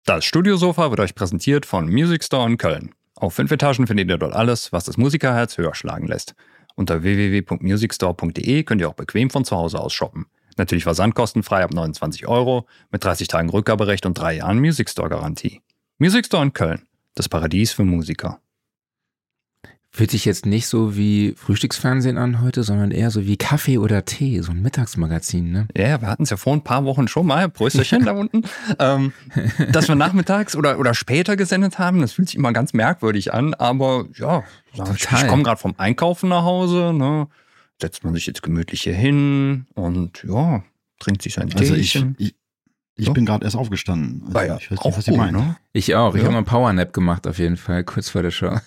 Das Studiosofa wird euch präsentiert von Music Store in Köln. Auf 5 Etagen findet ihr dort alles, was das Musikerherz höher schlagen lässt. Unter www.musicstore.de könnt ihr auch bequem von zu Hause aus shoppen. Natürlich versandkostenfrei ab 29 € mit 30 Tagen Rückgaberecht und 3 Jahren Music Store Garantie. Music Store in Köln, das Paradies für Musiker. Fühlt sich jetzt nicht so wie Frühstücksfernsehen an heute, sondern eher so wie Kaffee oder Tee, so ein Mittagsmagazin, ne? Ja, wir hatten es ja vor ein paar Wochen schon mal, Prösterchen da unten, dass wir nachmittags oder später gesendet haben. Das fühlt sich immer ganz merkwürdig an, aber ja, ich komme gerade vom Einkaufen nach Hause, ne? Setzt man sich jetzt gemütlich hier hin und ja, trinkt sich sein Teechen. Ich bin gerade erst aufgestanden. Also ja, ich weiß auch nicht, was ihr meint. Ne? Ich auch. Ich Ja. habe mal einen Powernap gemacht auf jeden Fall, kurz vor der Show.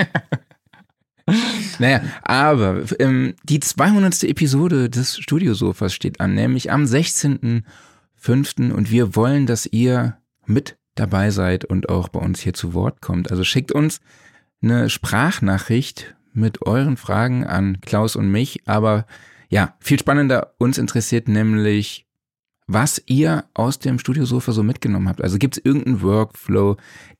Naja, aber die 200. Episode des Studiosofas steht an, nämlich am 16.05. und wir wollen, dass ihr mit dabei seid und auch bei uns hier zu Wort kommt. Also schickt uns eine Sprachnachricht mit euren Fragen an Klaus und mich, aber ja, viel spannender, uns interessiert nämlich, was ihr aus dem Studiosofa so mitgenommen habt. Also gibt es irgendeinen Workflow,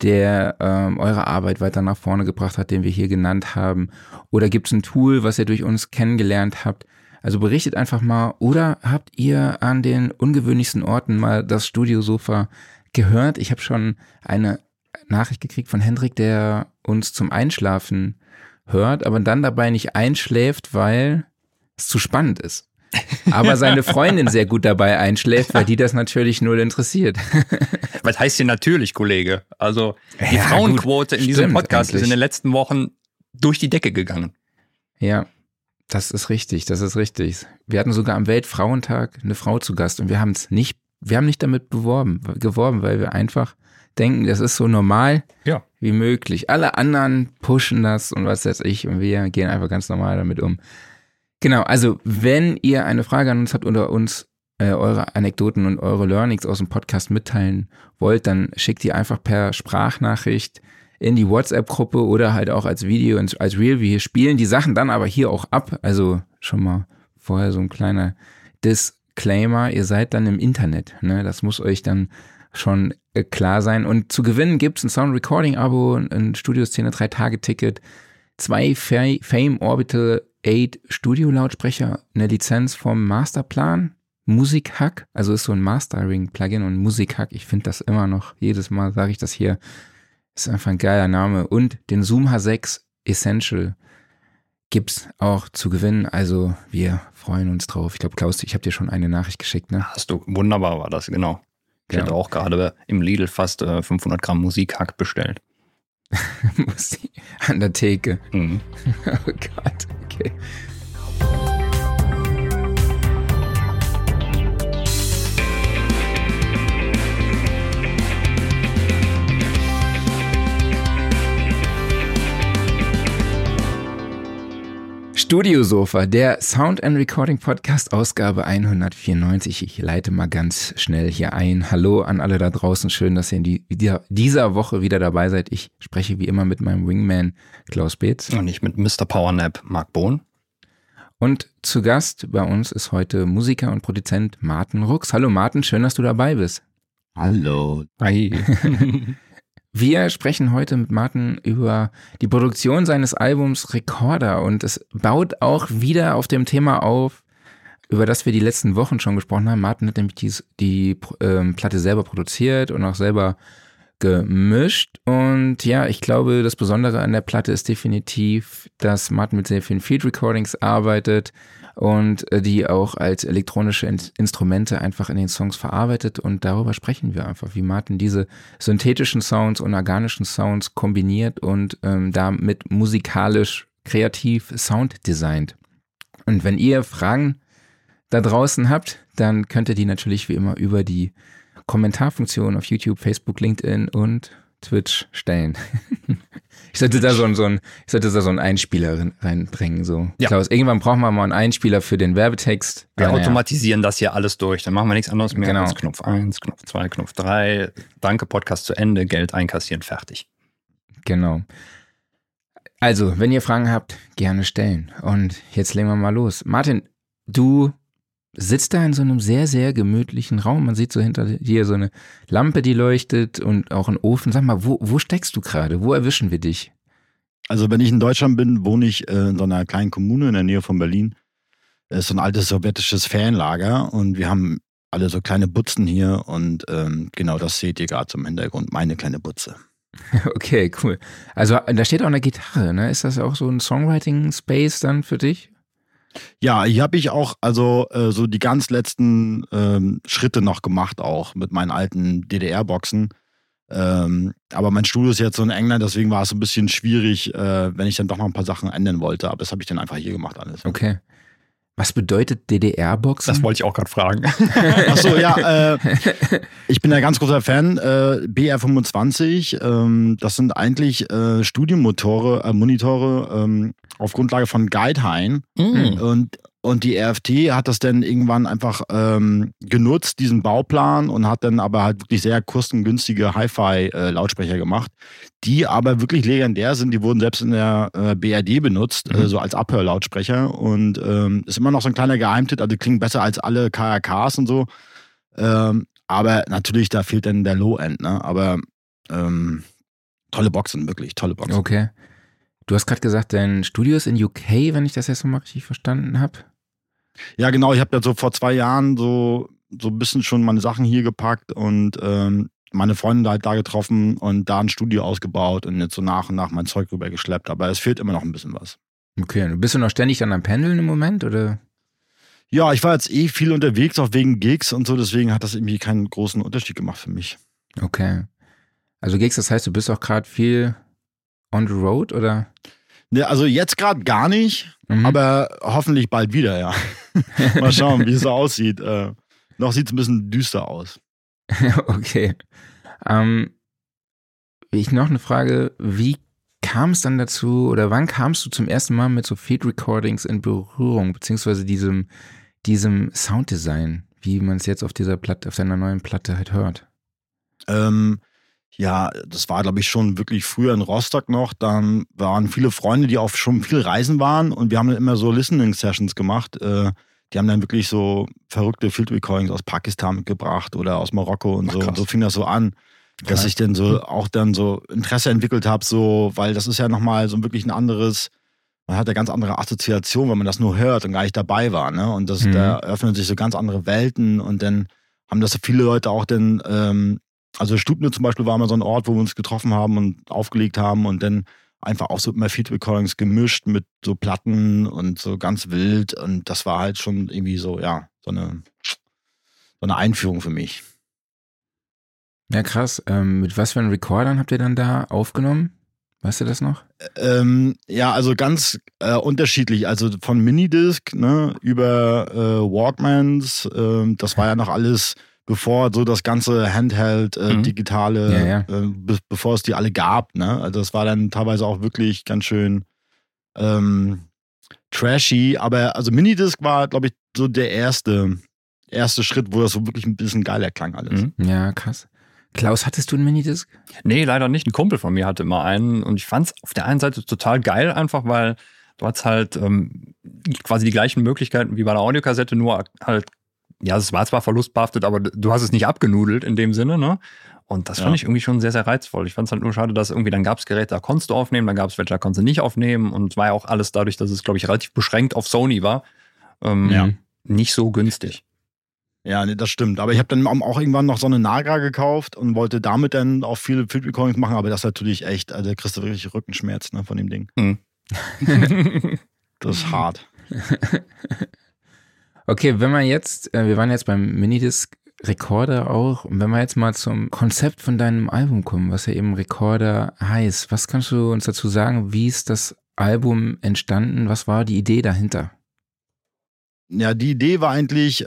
der eure Arbeit weiter nach vorne gebracht hat, den wir hier genannt haben? Oder gibt es ein Tool, was ihr durch uns kennengelernt habt? Also berichtet einfach mal. Oder habt ihr an den ungewöhnlichsten Orten mal das Studiosofa gehört? Ich habe schon eine Nachricht gekriegt von Hendrik, der uns zum Einschlafen hört, aber dann dabei nicht einschläft, weil es zu spannend ist. Aber seine Freundin sehr gut dabei einschläft, weil die das natürlich null interessiert. Was heißt hier natürlich, Kollege? Also die Frauenquote in diesem Podcast ist in den letzten Wochen durch die Decke gegangen. Ja, das ist richtig, das ist richtig. Wir hatten sogar am Weltfrauentag eine Frau zu Gast und wir haben nicht damit geworben, weil wir einfach denken, das ist so normal wie möglich. Alle anderen pushen das und was weiß ich und wir gehen einfach ganz normal damit um. Genau, also wenn ihr eine Frage an uns habt oder uns eure Anekdoten und eure Learnings aus dem Podcast mitteilen wollt, dann schickt die einfach per Sprachnachricht in die WhatsApp-Gruppe oder halt auch als Video, als Reel. Wir spielen die Sachen dann aber hier auch ab. Also schon mal vorher so ein kleiner Disclaimer, ihr seid dann im Internet, ne? Das muss euch dann schon klar sein. Und zu gewinnen gibt's ein Sound-Recording-Abo, ein Studioszene 3-Tage-Ticket, 2 Fame Orbital 8 Studio-Lautsprecher, eine Lizenz vom Masterplan, Musikhack, also ist so ein Mastering-Plugin und Musikhack, ich finde das immer noch, jedes Mal sage ich das hier, ist einfach ein geiler Name und den Zoom H6 Essential gibt's auch zu gewinnen, also wir freuen uns drauf. Ich glaube, Klaus, ich habe dir schon eine Nachricht geschickt, ne? Hast du, wunderbar war das, genau. Ich hatte auch gerade im Lidl fast 500 Gramm Musikhack bestellt. Musik an der Theke. Mhm. Oh Gott, okay. Studiosofa, der Sound and Recording Podcast, Ausgabe 194. Ich leite mal ganz schnell hier ein. Hallo an alle da draußen. Schön, dass ihr in dieser Woche wieder dabei seid. Ich spreche wie immer mit meinem Wingman Klaus Beetz. Und ich mit Mr. Powernap Marc Bohn. Und zu Gast bei uns ist heute Musiker und Produzent Martin Rux. Hallo Martin, schön, dass du dabei bist. Hallo. Hi. Wir sprechen heute mit Martin über die Produktion seines Albums Recorder und es baut auch wieder auf dem Thema auf, über das wir die letzten Wochen schon gesprochen haben. Martin hat nämlich die Platte selber produziert und auch selber gemischt und ja, ich glaube, das Besondere an der Platte ist definitiv, dass Martin mit sehr vielen Field Recordings arbeitet und die auch als elektronische Instrumente einfach in den Songs verarbeitet und darüber sprechen wir einfach, wie Martin diese synthetischen Sounds und organischen Sounds kombiniert und damit musikalisch kreativ Sound designt. Und wenn ihr Fragen da draußen habt, dann könnt ihr die natürlich wie immer über die Kommentarfunktion auf YouTube, Facebook, LinkedIn und Twitch stellen. Ich sollte da so einen Einspieler reinbringen. So. Ja. Klaus, irgendwann brauchen wir mal einen Einspieler für den Werbetext. Wir automatisieren das hier alles durch. Dann machen wir nichts anderes mehr als Knopf 1, Knopf 2, Knopf 3. Danke, Podcast zu Ende, Geld einkassieren, fertig. Genau. Also, wenn ihr Fragen habt, gerne stellen. Und jetzt legen wir mal los. Martin, du sitzt da in so einem sehr, sehr gemütlichen Raum. Man sieht so hinter dir so eine Lampe, die leuchtet und auch einen Ofen. Sag mal, wo steckst du gerade? Wo erwischen wir dich? Also wenn ich in Deutschland bin, wohne ich in so einer kleinen Kommune in der Nähe von Berlin. Das ist so ein altes sowjetisches Ferienlager und wir haben alle so kleine Butzen hier und genau das seht ihr gerade zum Hintergrund, meine kleine Butze. Okay, cool. Also da steht auch eine Gitarre, ne? Ist das auch so ein Songwriting-Space dann für dich? Ja, hier habe ich auch also so die ganz letzten Schritte noch gemacht, auch mit meinen alten DDR-Boxen. Aber mein Studio ist jetzt so in England, deswegen war es so ein bisschen schwierig, wenn ich dann doch noch ein paar Sachen ändern wollte. Aber das habe ich dann einfach hier gemacht alles. Okay. Was bedeutet DDR-Boxen? Das wollte ich auch gerade fragen. Achso, ja, ich bin ein ganz großer Fan. BR25, das sind eigentlich Monitore auf Grundlage von Guidehain. Und die RFT hat das dann irgendwann einfach genutzt, diesen Bauplan, und hat dann aber halt wirklich sehr kostengünstige Hi-Fi-Lautsprecher gemacht, die aber wirklich legendär sind. Die wurden selbst in der BRD benutzt, so als Abhörlautsprecher, und ist immer noch so ein kleiner Geheimtipp, also klingen besser als alle KRKs und so. Aber natürlich, da fehlt dann der Low-End, ne? Aber tolle Boxen, wirklich tolle Boxen. Okay. Du hast gerade gesagt, dein Studio ist in UK, wenn ich das jetzt mal richtig verstanden habe. Ja, genau. Ich habe ja so vor 2 Jahren so ein bisschen schon meine Sachen hier gepackt und meine Freunde halt da getroffen und da ein Studio ausgebaut und jetzt so nach und nach mein Zeug rübergeschleppt. Aber es fehlt immer noch ein bisschen was. Okay, bist du noch ständig dann am Pendeln im Moment, oder? Ja, ich war jetzt viel unterwegs, auch wegen Gigs und so. Deswegen hat das irgendwie keinen großen Unterschied gemacht für mich. Okay. Also Gigs, das heißt, du bist auch gerade viel on the road, oder? Ne, also jetzt gerade gar nicht, aber hoffentlich bald wieder, ja. Mal schauen, wie es so aussieht. Noch sieht es ein bisschen düster aus. Okay. Ich noch eine Frage, wie kam es dann dazu, oder wann kamst du zum ersten Mal mit so Field Recordings in Berührung, beziehungsweise diesem Sounddesign, wie man es jetzt auf dieser Platte, auf deiner neuen Platte halt hört? Ja, das war, glaube ich, schon wirklich früher in Rostock noch. Dann waren viele Freunde, die auch schon viel reisen waren, und wir haben dann immer so Listening-Sessions gemacht. Die haben dann wirklich so verrückte Field Recordings aus Pakistan mitgebracht oder aus Marokko und so. Und so fing das so an, dass ich dann so auch dann so Interesse entwickelt habe, so, weil das ist ja nochmal so wirklich ein anderes, man hat ja ganz andere Assoziation, wenn man das nur hört und gar nicht dabei war, ne? Und da öffnen sich so ganz andere Welten, und dann haben das so viele Leute auch dann, also Stubne zum Beispiel war immer so ein Ort, wo wir uns getroffen haben und aufgelegt haben, und dann einfach auch so immer Field Recordings gemischt mit so Platten und so ganz wild, und das war halt schon irgendwie so, ja, so eine Einführung für mich. Ja, krass. Mit was für einen Recordern habt ihr dann da aufgenommen? Weißt du das noch? Ja, also ganz unterschiedlich. Also von Minidisc, ne, über Walkmans. Das war ja noch alles, bevor so das ganze Handheld, digitale, bevor es die alle gab. Ne? Also das war dann teilweise auch wirklich ganz schön trashy. Aber also Minidisc war, glaube ich, so der erste Schritt, wo das so wirklich ein bisschen geiler klang alles. Ja, krass. Klaus, hattest du einen Minidisc? Nee, leider nicht. Ein Kumpel von mir hatte immer einen, und ich fand es auf der einen Seite total geil, einfach weil du hast halt quasi die gleichen Möglichkeiten wie bei der Audiokassette, nur halt, ja, es war zwar verlustbehaftet, aber du hast es nicht abgenudelt in dem Sinne, ne? Und das fand ich irgendwie schon sehr, sehr reizvoll. Ich fand es halt nur schade, dass irgendwie, dann gab es Geräte, da konntest du aufnehmen, dann gab es welche, da konntest du nicht aufnehmen, und es war ja auch alles dadurch, dass es, glaube ich, relativ beschränkt auf Sony war, nicht so günstig. Ja, nee, das stimmt. Aber ich habe dann auch irgendwann noch so eine Nagra gekauft und wollte damit dann auch viele Field Recordings machen, aber das ist natürlich echt, also da kriegst du wirklich Rückenschmerz, ne, von dem Ding. Das ist hart. Okay, wenn man jetzt, wir waren jetzt beim Minidisc-Recorder auch, und wenn wir jetzt mal zum Konzept von deinem Album kommen, was ja eben Recorder heißt, was kannst du uns dazu sagen, wie ist das Album entstanden, was war die Idee dahinter? Ja, die Idee war eigentlich,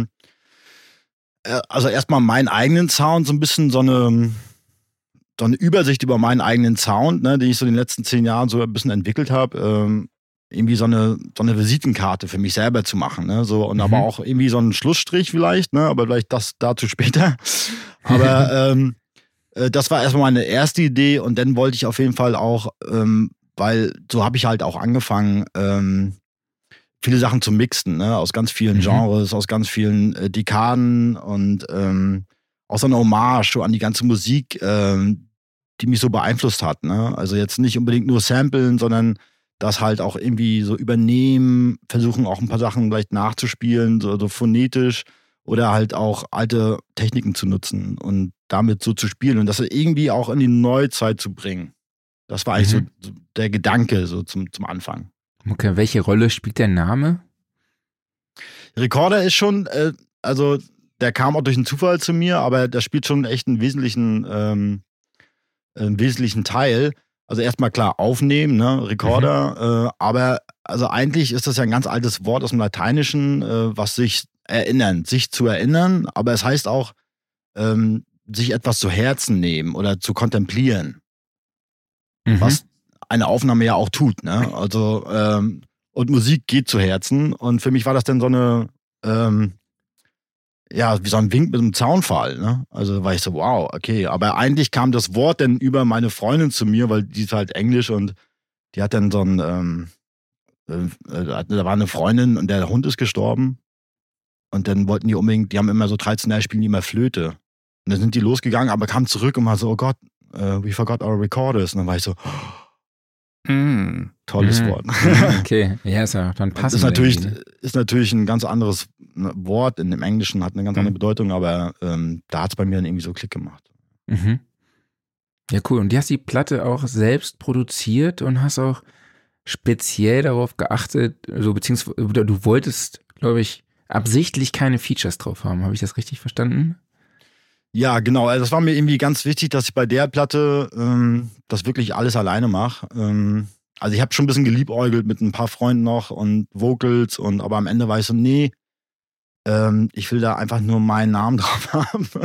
also erstmal meinen eigenen Sound, so ein bisschen so eine Übersicht über meinen eigenen Sound, ne, den ich so in den letzten 10 Jahren so ein bisschen entwickelt habe, irgendwie so eine Visitenkarte für mich selber zu machen, ne, so, und aber auch irgendwie so einen Schlussstrich vielleicht, ne, aber vielleicht das dazu später. Aber das war erstmal meine erste Idee, und dann wollte ich auf jeden Fall auch, weil so habe ich halt auch angefangen, viele Sachen zu mixen, ne? Aus ganz vielen Genres, aus ganz vielen Dekaden und auch so eine Hommage so an die ganze Musik, die mich so beeinflusst hat. Ne? Also jetzt nicht unbedingt nur samplen, sondern das halt auch irgendwie so übernehmen, versuchen auch ein paar Sachen vielleicht nachzuspielen, so phonetisch oder halt auch alte Techniken zu nutzen und damit so zu spielen und das irgendwie auch in die Neuzeit zu bringen. Das war eigentlich so der Gedanke so zum Anfang. Okay, welche Rolle spielt der Name? Recorder ist schon, also der kam auch durch einen Zufall zu mir, aber der spielt schon echt einen wesentlichen Teil. Also erstmal klar aufnehmen, ne, Recorder, aber also eigentlich ist das ja ein ganz altes Wort aus dem Lateinischen, was sich zu erinnern, aber es heißt auch, sich etwas zu Herzen nehmen oder zu kontemplieren. Was eine Aufnahme ja auch tut, ne? Also, und Musik geht zu Herzen und für mich war das dann so eine, wie so ein Wink mit einem Zaunpfahl, ne? Also war ich so, wow, okay. Aber eigentlich kam das Wort dann über meine Freundin zu mir, weil die ist halt Englisch und die hat dann so ein, da war eine Freundin und der Hund ist gestorben. Und dann wollten die unbedingt, die haben immer so traditionell spielen die immer Flöte. Und dann sind die losgegangen, aber kamen zurück und war so, oh Gott, we forgot our recorders. Und dann war ich so, tolles Wort. Okay, ja, ist ja dann passend. Ist natürlich ein ganz anderes Wort in dem Englischen, hat eine ganz andere Bedeutung, aber da hat es bei mir dann irgendwie so Klick gemacht. Ja, cool. Und du hast die Platte auch selbst produziert und hast auch speziell darauf geachtet, also beziehungsweise du wolltest, glaube ich, absichtlich keine Features drauf haben. Habe ich das richtig verstanden? Ja, genau. Also das war mir irgendwie ganz wichtig, dass ich bei der Platte das wirklich alles alleine mache. Also ich habe schon ein bisschen geliebäugelt mit ein paar Freunden noch und Vocals aber am Ende war ich so, nee, ich will da einfach nur meinen Namen drauf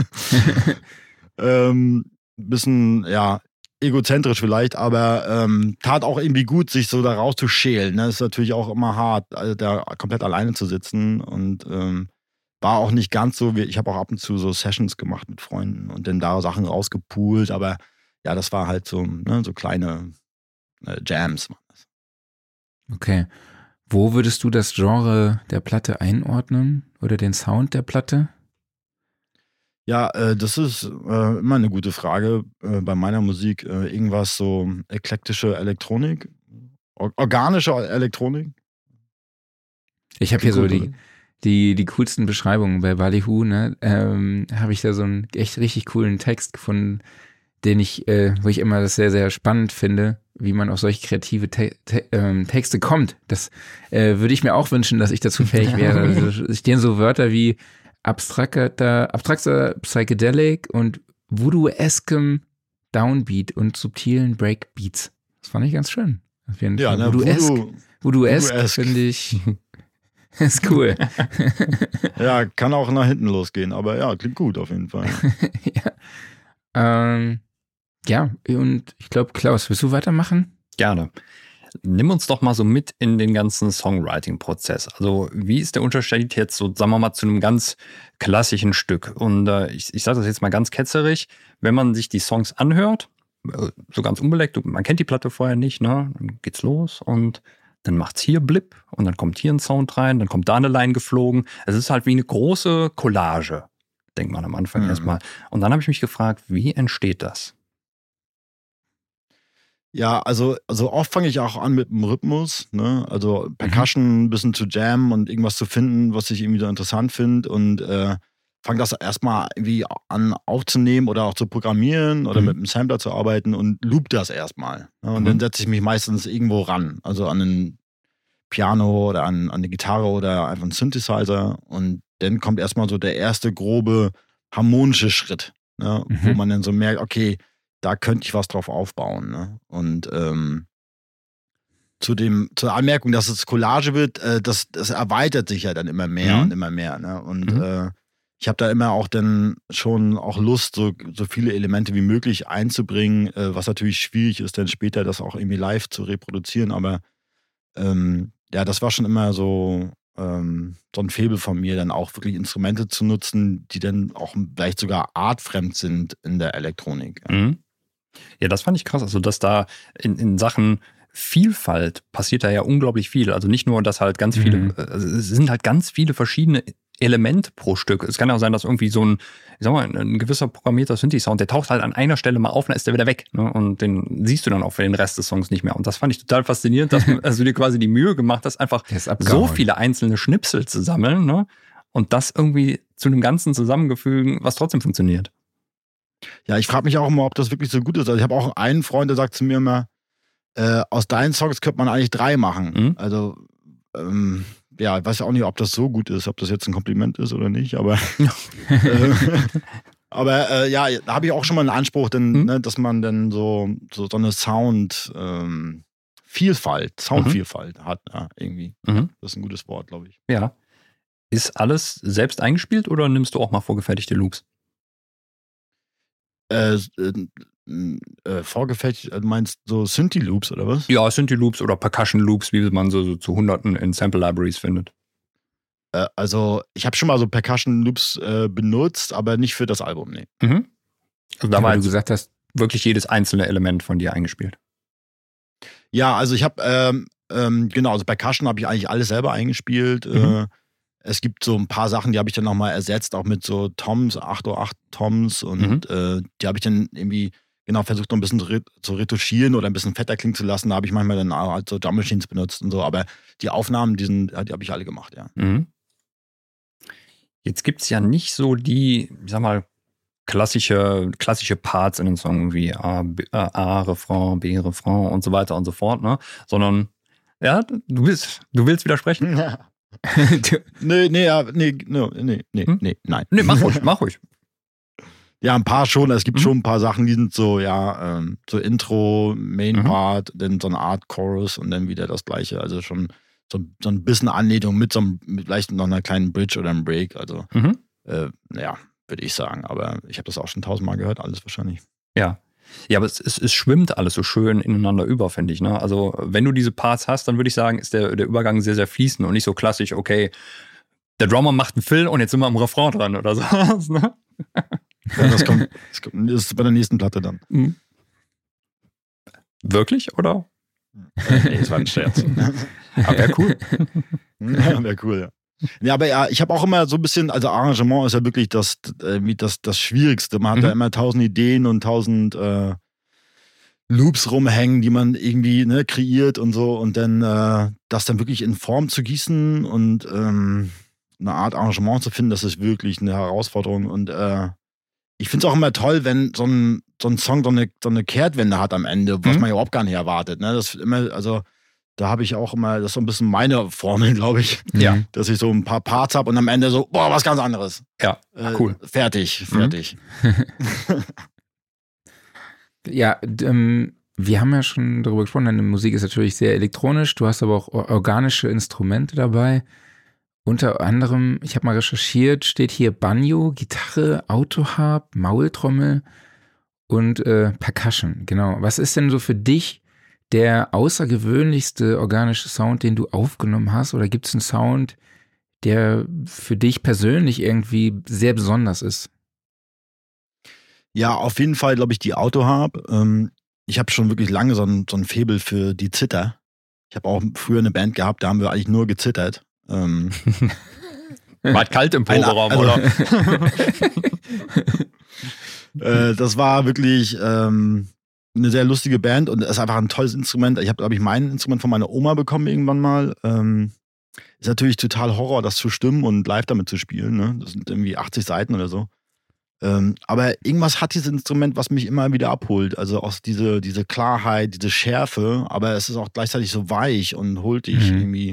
haben. Bisschen, ja, egozentrisch vielleicht, aber tat auch irgendwie gut, sich so da rauszuschälen. Ne? Ist natürlich auch immer hart, also da komplett alleine zu sitzen und war auch nicht ganz so, ich habe auch ab und zu so Sessions gemacht mit Freunden und dann da Sachen rausgepoolt, aber ja, das war halt so, ne, so kleine Jams. Okay. Wo würdest du das Genre der Platte einordnen oder den Sound der Platte? Ja, das ist immer eine gute Frage bei meiner Musik. Irgendwas so eklektische Elektronik, organische Elektronik. Ich habe hier so die coolsten Beschreibungen bei Ballyhoo, ne? Habe ich da so einen echt richtig coolen Text gefunden, wo ich immer das sehr, sehr spannend finde, wie man auf solche kreative Texte kommt. Das würde ich mir auch wünschen, dass ich dazu fähig wäre. Also, es stehen so Wörter wie abstrakter Psychedelic und voodoo-eskem Downbeat und subtilen Breakbeats. Das fand ich ganz schön. Ja, ne, Voodoo-esk finde ich ist cool. Ja, kann auch nach hinten losgehen, aber ja, klingt gut auf jeden Fall. Ja, und ich glaube, Klaus, willst du weitermachen? Gerne. Nimm uns doch mal so mit in den ganzen Songwriting-Prozess. Also wie ist der Unterschied jetzt so, sagen wir mal, zu einem ganz klassischen Stück? Und ich sage das jetzt mal ganz ketzerisch, wenn man sich die Songs anhört, so ganz unbeleckt, man kennt die Platte vorher nicht, ne? Dann geht's los und dann macht's hier Blip und dann kommt hier ein Sound rein, dann kommt da eine Line geflogen. Es ist halt wie eine große Collage, denkt man am Anfang erstmal. Und dann habe ich mich gefragt, wie entsteht das? Ja, also oft fange ich auch an mit dem Rhythmus, ne? Also Percussion ein bisschen zu jammen und irgendwas zu finden, was ich irgendwie so interessant finde und fange das erstmal irgendwie an aufzunehmen oder auch zu programmieren oder mit einem Sampler zu arbeiten und loop das erstmal. Ne? Und dann setze ich mich meistens irgendwo ran, also an ein Piano oder an eine Gitarre oder einfach einen Synthesizer und dann kommt erstmal so der erste grobe harmonische Schritt, ne? Wo man dann so merkt, okay, da könnte ich was drauf aufbauen. Ne? Und zur Anmerkung, dass es Collage wird, das erweitert sich ja dann immer mehr und immer mehr. Ne? Und ich habe da immer auch dann schon auch Lust, so viele Elemente wie möglich einzubringen, was natürlich schwierig ist, dann später das auch irgendwie live zu reproduzieren. Aber ja, das war schon immer so ein Faible von mir, dann auch wirklich Instrumente zu nutzen, die dann auch vielleicht sogar artfremd sind in der Elektronik. Ja, das fand ich krass. Also, dass da in Sachen Vielfalt passiert da ja unglaublich viel. Also nicht nur, dass halt ganz viele, es sind halt ganz viele verschiedene Elemente pro Stück. Es kann auch sein, dass irgendwie so ein, ich sag mal, ein gewisser programmierter Synthi-Sound, der taucht halt an einer Stelle mal auf, dann ist der wieder weg. Ne? Und den siehst du dann auch für den Rest des Songs nicht mehr. Und das fand ich total faszinierend, dass du dir quasi die Mühe gemacht hast, einfach so viele einzelne Schnipsel zu sammeln, ne? Und das irgendwie zu einem Ganzen zusammengefügen, was trotzdem funktioniert. Ja, ich frage mich auch immer, ob das wirklich so gut ist. Also ich habe auch einen Freund, der sagt zu mir immer, aus deinen Songs könnte man eigentlich 3 machen. Also, ja, ich weiß ja auch nicht, ob das so gut ist, ob das jetzt ein Kompliment ist oder nicht, aber ja, da habe ich auch schon mal einen Anspruch, denn, ne, dass man dann so eine Soundvielfalt hat, ja, irgendwie. Das ist ein gutes Wort, glaube ich. Ja. Ist alles selbst eingespielt oder nimmst du auch mal vorgefertigte Loops? Vorgefertigt, du meinst so Synthi-Loops oder was? Ja, Synthi-Loops oder Percussion-Loops, wie man so zu Hunderten in Sample-Libraries findet. Also ich habe schon mal so Percussion-Loops benutzt, aber nicht für das Album, nee. Also da war du gesagt hast, wirklich jedes einzelne Element von dir eingespielt. Ja, also ich habe, genau, also Percussion habe ich eigentlich alles selber eingespielt. Es gibt so ein paar Sachen, die habe ich dann nochmal ersetzt, auch mit so Toms, 808 Toms und die habe ich dann irgendwie versucht noch ein bisschen zu retuschieren oder ein bisschen fetter klingen zu lassen. Da habe ich manchmal dann auch halt so Drum Machines benutzt und so, aber die Aufnahmen, die habe ich alle gemacht, ja. Jetzt gibt es ja nicht so die, ich sag mal, klassische Parts in den Song wie A, Refrain, B, Refrain und so weiter und so fort, ne? Sondern, ja, du willst widersprechen? Ja. Nee, nein. Nee, mach ruhig. Ja, ein paar schon. Es gibt schon ein paar Sachen, die sind so, ja, so Intro, Main Part, dann so eine Art Chorus und dann wieder das Gleiche. Also schon so ein bisschen Anlehnung mit vielleicht noch einer kleinen Bridge oder einem Break. Also, ja, würde ich sagen. Aber ich habe das auch schon 1000-mal gehört, alles wahrscheinlich. Ja. Ja, aber es schwimmt alles so schön ineinander über, finde ich. Ne? Also, wenn du diese Parts hast, dann würde ich sagen, ist der Übergang sehr, sehr fließend und nicht so klassisch, okay, der Drummer macht einen Fill und jetzt sind wir am Refrain dran oder sowas. Ne? Ja, das ist bei der nächsten Platte dann. Wirklich, oder? Nee, das war ein Scherz. Aber wäre cool. Ja, wäre cool, ja. Ja, aber ja, ich habe auch immer so ein bisschen, also Arrangement ist ja wirklich das Schwierigste. Man hat ja immer 1000 Ideen und 1000 Loops rumhängen, die man irgendwie kreiert und so. Und dann das dann wirklich in Form zu gießen und eine Art Arrangement zu finden, das ist wirklich eine Herausforderung. Und ich finde es auch immer toll, wenn so ein Song so eine Kehrtwende hat am Ende, was man ja überhaupt gar nicht erwartet. Ne? Das immer, also da habe ich auch immer, das ist so ein bisschen meine Formel, glaube ich. Ja. Dass ich so ein paar Parts habe und am Ende so, boah, was ganz anderes. Ja, cool. Fertig. Ja, wir haben ja schon darüber gesprochen, deine Musik ist natürlich sehr elektronisch, du hast aber auch organische Instrumente dabei. Unter anderem, ich habe mal recherchiert, steht hier Banjo, Gitarre, Autoharp, Maultrommel und Percussion. Genau. Was ist denn so für dich der außergewöhnlichste organische Sound, den du aufgenommen hast? Oder gibt es einen Sound, der für dich persönlich irgendwie sehr besonders ist? Ja, auf jeden Fall, glaube ich, die Autoharp. Ich habe schon wirklich lange so ein Faible für die Zither. Ich habe auch früher eine Band gehabt, da haben wir eigentlich nur gezittert. War kalt im Proberaum, oder? Das war wirklich eine sehr lustige Band und es ist einfach ein tolles Instrument. Ich habe, glaube ich, mein Instrument von meiner Oma bekommen irgendwann mal. Ist natürlich total Horror, das zu stimmen und live damit zu spielen. Ne? Das sind irgendwie 80 Seiten oder so. Aber irgendwas hat dieses Instrument, was mich immer wieder abholt. Also auch diese Klarheit, diese Schärfe, aber es ist auch gleichzeitig so weich und holt dich irgendwie.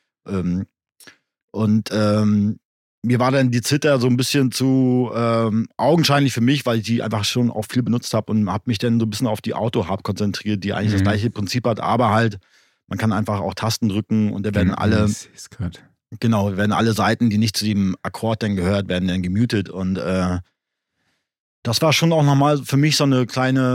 Mir war dann die Zither so ein bisschen zu augenscheinlich für mich, weil ich die einfach schon auch viel benutzt habe und habe mich dann so ein bisschen auf die Autoharp konzentriert, die eigentlich das gleiche Prinzip hat, aber halt, man kann einfach auch Tasten drücken und da werden werden alle Seiten, die nicht zu dem Akkord dann gehört, werden dann gemutet und das war schon auch nochmal für mich so eine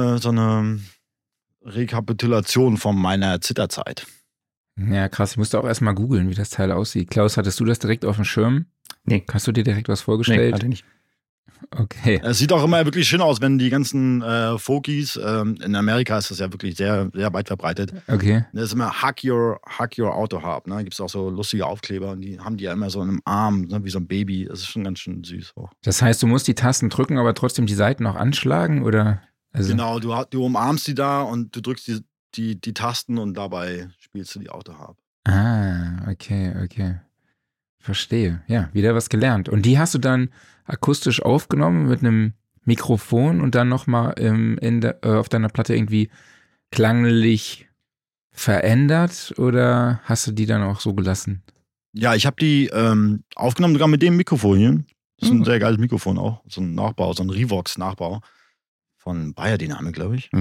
Rekapitulation von meiner Zitterzeit. Ja, krass. Ich musste auch erstmal googeln, wie das Teil aussieht. Klaus, hattest du das direkt auf dem Schirm? Nee. Hast du dir direkt was vorgestellt? Nee, hatte nicht. Okay. Es sieht auch immer wirklich schön aus, wenn die ganzen Folkies, in Amerika ist das ja wirklich sehr, sehr weit verbreitet. Okay. Das ist immer Hug Your Auto Harp. Ne? Da gibt es auch so lustige Aufkleber und die haben die ja immer so in einem Arm, ne? Wie so ein Baby. Das ist schon ganz schön süß auch. Das heißt, du musst die Tasten drücken, aber trotzdem die Saiten auch anschlagen, oder? Also Genau, du umarmst die da und du drückst die Tasten und dabei spielst du die Auto Harp. Okay. Verstehe. Ja, wieder was gelernt. Und die hast du dann akustisch aufgenommen mit einem Mikrofon und dann nochmal auf deiner Platte irgendwie klanglich verändert, oder hast du die dann auch so gelassen? Ja, ich habe die aufgenommen sogar mit dem Mikrofon hier. Das ist ein sehr geiles Mikrofon auch. So ein Nachbau, so ein Revox-Nachbau von Bayer Dynamik, glaube ich.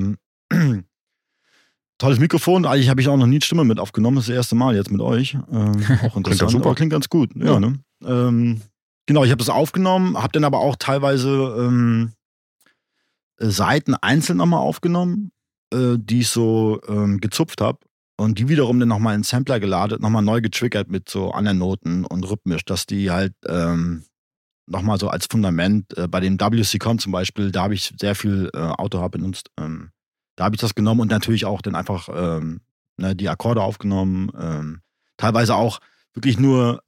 Tolles Mikrofon. Eigentlich habe ich auch noch nie Stimme mit aufgenommen. Das ist das erste Mal jetzt mit euch. Auch interessant, aber klingt ganz gut. Ja, ne? Genau, ich habe das aufgenommen, habe dann aber auch teilweise Seiten einzeln nochmal aufgenommen, die ich so gezupft habe. Und die wiederum dann nochmal in Sampler geladen, nochmal neu getriggert mit so anderen Noten und rhythmisch, dass die halt nochmal so als Fundament, bei dem WC-Con zum Beispiel, da habe ich sehr viel Auto-Harp benutzt. Da habe ich das genommen und natürlich auch dann einfach die Akkorde aufgenommen. Teilweise auch wirklich nur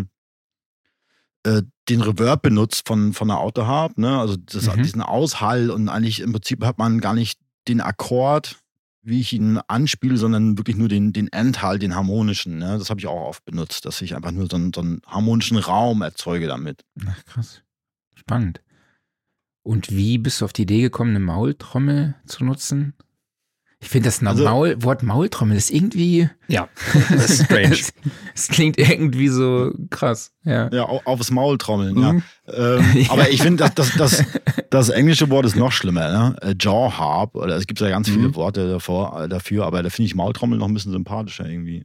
den Reverb benutzt von der Auto-Harp. Ne? Also diesen Aushall, und eigentlich im Prinzip hat man gar nicht den Akkord, wie ich ihn anspiele, sondern wirklich nur den Endhall, den harmonischen. Ne? Das habe ich auch oft benutzt, dass ich einfach nur so einen harmonischen Raum erzeuge damit. Ach, krass. Spannend. Und wie bist du auf die Idee gekommen, eine Maultrommel zu nutzen? Ich finde das Wort Maultrommel ist irgendwie... Ja, das ist strange. Es klingt irgendwie so krass. Ja, aufs Maul trommeln, ja. Aber ich finde, das englische Wort ist noch schlimmer. Ne? Jaw Harp, oder es gibt ja ganz viele Worte dafür, aber da finde ich Maultrommel noch ein bisschen sympathischer irgendwie.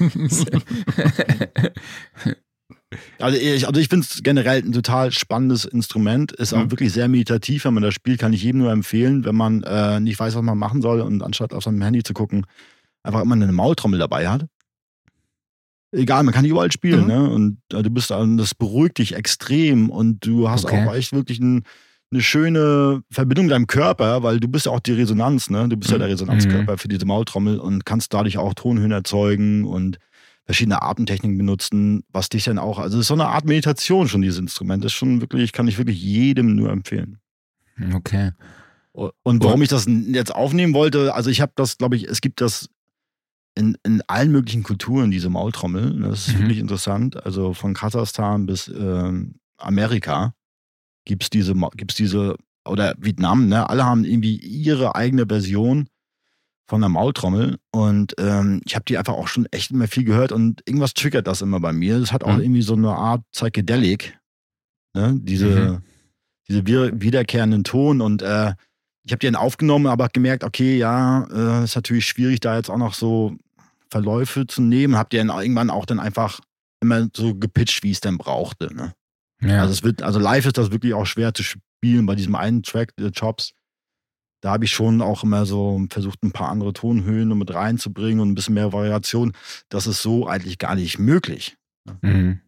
Also ich finde es generell ein total spannendes Instrument. Ist auch wirklich sehr meditativ, wenn man das spielt, kann ich jedem nur empfehlen, wenn man nicht weiß, was man machen soll, und anstatt auf seinem Handy zu gucken, einfach immer eine Maultrommel dabei hat. Egal, man kann die überall spielen, ne? Und das beruhigt dich extrem, und du hast auch echt wirklich eine schöne Verbindung mit deinem Körper, weil du bist ja auch die Resonanz, ne? Du bist ja der Resonanzkörper für diese Maultrommel und kannst dadurch auch Tonhöhen erzeugen und verschiedene Atemtechniken benutzen, was dich dann auch, also es ist so eine Art Meditation schon, dieses Instrument. Das ist schon wirklich, kann ich wirklich jedem nur empfehlen. Okay. Und warum ich das jetzt aufnehmen wollte, also ich habe das, glaube ich, es gibt das in allen möglichen Kulturen, diese Maultrommel. Das ist wirklich interessant. Also von Kasachstan bis Amerika gibt's diese, oder Vietnam, ne? Alle haben irgendwie ihre eigene Version von der Maultrommel, und ich habe die einfach auch schon echt immer viel gehört, und irgendwas triggert das immer bei mir. Das hat auch irgendwie so eine Art Psychedelic, ne? Diese wiederkehrenden Ton, und ich habe die dann aufgenommen, aber gemerkt, okay, ja, ist natürlich schwierig, da jetzt auch noch so Verläufe zu nehmen. Hab die dann irgendwann auch dann einfach immer so gepitcht, wie es denn brauchte. Ne? Ja. Also live ist das wirklich auch schwer zu spielen. Bei diesem einen Track, Chops, da habe ich schon auch immer so versucht, ein paar andere Tonhöhen mit reinzubringen und ein bisschen mehr Variation. Das ist so eigentlich gar nicht möglich. Mhm.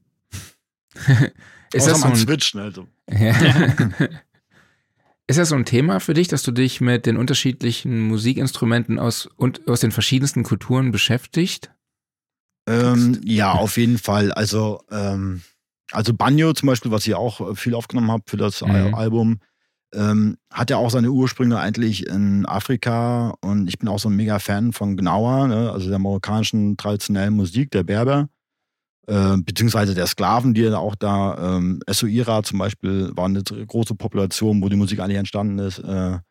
Ist das so ein Switch, ne? Also. Ja. Ist das so ein Thema für dich, dass du dich mit den unterschiedlichen Musikinstrumenten aus den verschiedensten Kulturen beschäftigst? Ja, auf jeden Fall. Also Banjo zum Beispiel, was ich auch viel aufgenommen habe für das Album, hat ja auch seine Ursprünge eigentlich in Afrika, und ich bin auch so ein mega Fan von Gnawa, ne? Also der marokkanischen traditionellen Musik, der Berber. Beziehungsweise der Sklaven, die auch da, Essaouira zum Beispiel, war eine große Population, wo die Musik eigentlich entstanden ist.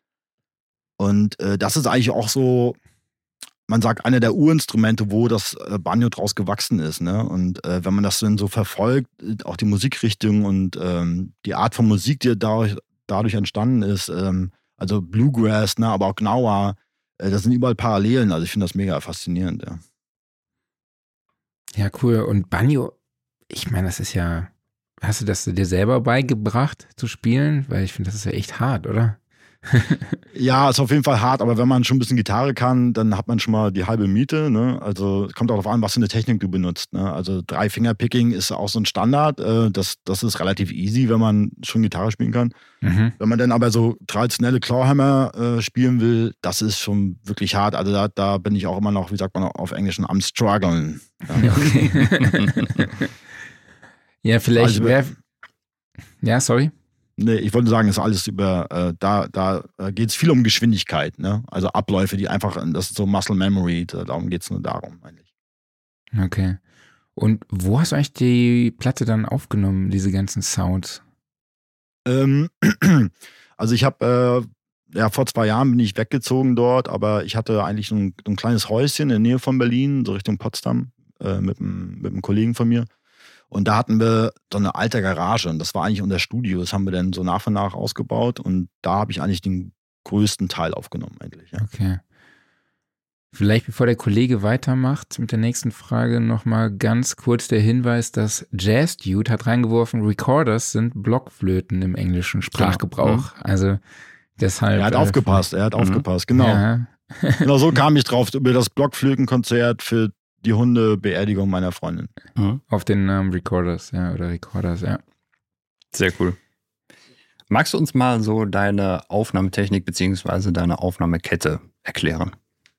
Und das ist eigentlich auch so, man sagt, einer der Urinstrumente, wo das Banjo draus gewachsen ist. Ne? Und wenn man das dann so verfolgt, auch die Musikrichtung und die Art von Musik, die dadurch entstanden ist, also Bluegrass, ne, aber auch Gnawa, das sind überall Parallelen. Also ich finde das mega faszinierend, ja. Ja, cool. Und Banjo, ich meine, das ist ja, hast du das dir selber beigebracht zu spielen? Weil ich finde, das ist ja echt hart, oder? Ja, ist auf jeden Fall hart, aber wenn man schon ein bisschen Gitarre kann, dann hat man schon mal die halbe Miete. Ne? Also es kommt auch darauf an, was für eine Technik du benutzt. Ne? Also 3-Finger-Picking ist auch so ein Standard. Das ist relativ easy, wenn man schon Gitarre spielen kann. Mhm. Wenn man dann aber so traditionelle Clawhammer spielen will, das ist schon wirklich hart. Also da bin ich auch immer noch, wie sagt man auf Englisch, am struggeln. Ja. Okay. Ja, vielleicht Also, ja, sorry. Nee, ich wollte sagen, es ist alles da geht es viel um Geschwindigkeit, ne? Also Abläufe, die einfach, das ist so Muscle Memory, darum geht es nur darum eigentlich. Okay. Und wo hast du eigentlich die Platte dann aufgenommen, diese ganzen Sounds? Also ich habe, vor 2 Jahren bin ich weggezogen dort, aber ich hatte eigentlich so ein kleines Häuschen in der Nähe von Berlin, so Richtung Potsdam, mit einem Kollegen von mir. Und da hatten wir so eine alte Garage und das war eigentlich unser Studio. Das haben wir dann so nach und nach ausgebaut und da habe ich eigentlich den größten Teil aufgenommen eigentlich. Ja. Okay. Vielleicht bevor der Kollege weitermacht mit der nächsten Frage nochmal ganz kurz der Hinweis, dass Jazz Dude hat reingeworfen, Recorders sind Blockflöten im englischen Sprachgebrauch. Genau. Also deshalb. Er hat aufgepasst, genau. Ja. Genau so kam ich drauf, über das Blockflötenkonzert für die Hundebeerdigung meiner Freundin. Auf den Namen Recorders, ja, oder Recorders, ja. Sehr cool. Magst du uns mal so deine Aufnahmetechnik bzw. deine Aufnahmekette erklären?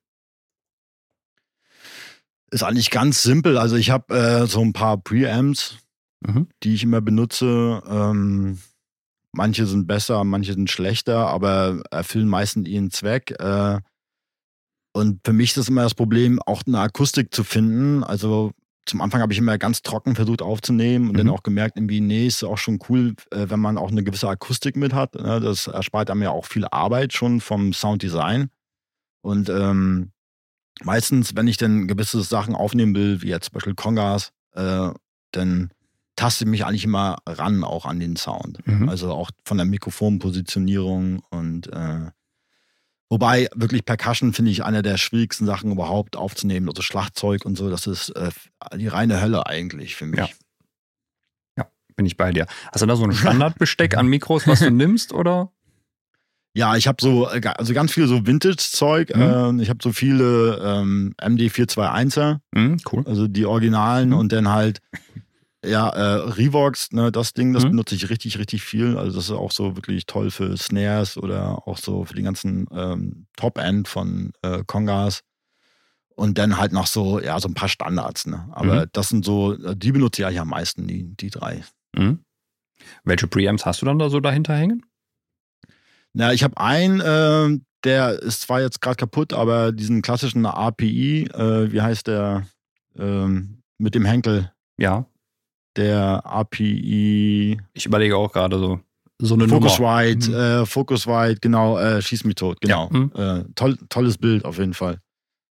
Ist eigentlich ganz simpel. Also ich habe so ein paar Preamps, die ich immer benutze. Manche sind besser, manche sind schlechter, aber erfüllen meistens ihren Zweck. Und für mich ist das immer das Problem, auch eine Akustik zu finden. Also zum Anfang habe ich immer ganz trocken versucht aufzunehmen und dann auch gemerkt, irgendwie, nee, ist auch schon cool, wenn man auch eine gewisse Akustik mit hat. Ne? Das erspart einem ja auch viel Arbeit schon vom Sounddesign. Und meistens, wenn ich dann gewisse Sachen aufnehmen will, wie jetzt zum Beispiel Congas, dann taste ich mich eigentlich immer ran auch an den Sound. Also auch von der Mikrofonpositionierung und wobei wirklich Percussion finde ich eine der schwierigsten Sachen überhaupt aufzunehmen. Also Schlagzeug und so, das ist die reine Hölle eigentlich für mich. Ja, bin ich bei dir. Hast du da so ein Standardbesteck an Mikros, was du nimmst, oder? Ja, ich habe also ganz viel so Vintage-Zeug. Ich habe so viele MD421er. Cool. Also die Originalen und dann halt Revox, ne, das Ding, das benutze ich richtig, richtig viel. Also das ist auch so wirklich toll für Snares oder auch so für den ganzen Top-End von Congas. Und dann halt noch so, so ein paar Standards. Ne? Aber das sind so, die benutze ich eigentlich am meisten, die 3. Welche Preamps hast du dann da so dahinter hängen? Na, ich habe einen, der ist zwar jetzt gerade kaputt, aber diesen klassischen API, wie heißt der, mit dem Henkel? Ja. Der API. Ich überlege auch gerade so eine Nummer. Focusrite, genau, schieß mich tot, genau. Ja. Tolles Bild auf jeden Fall.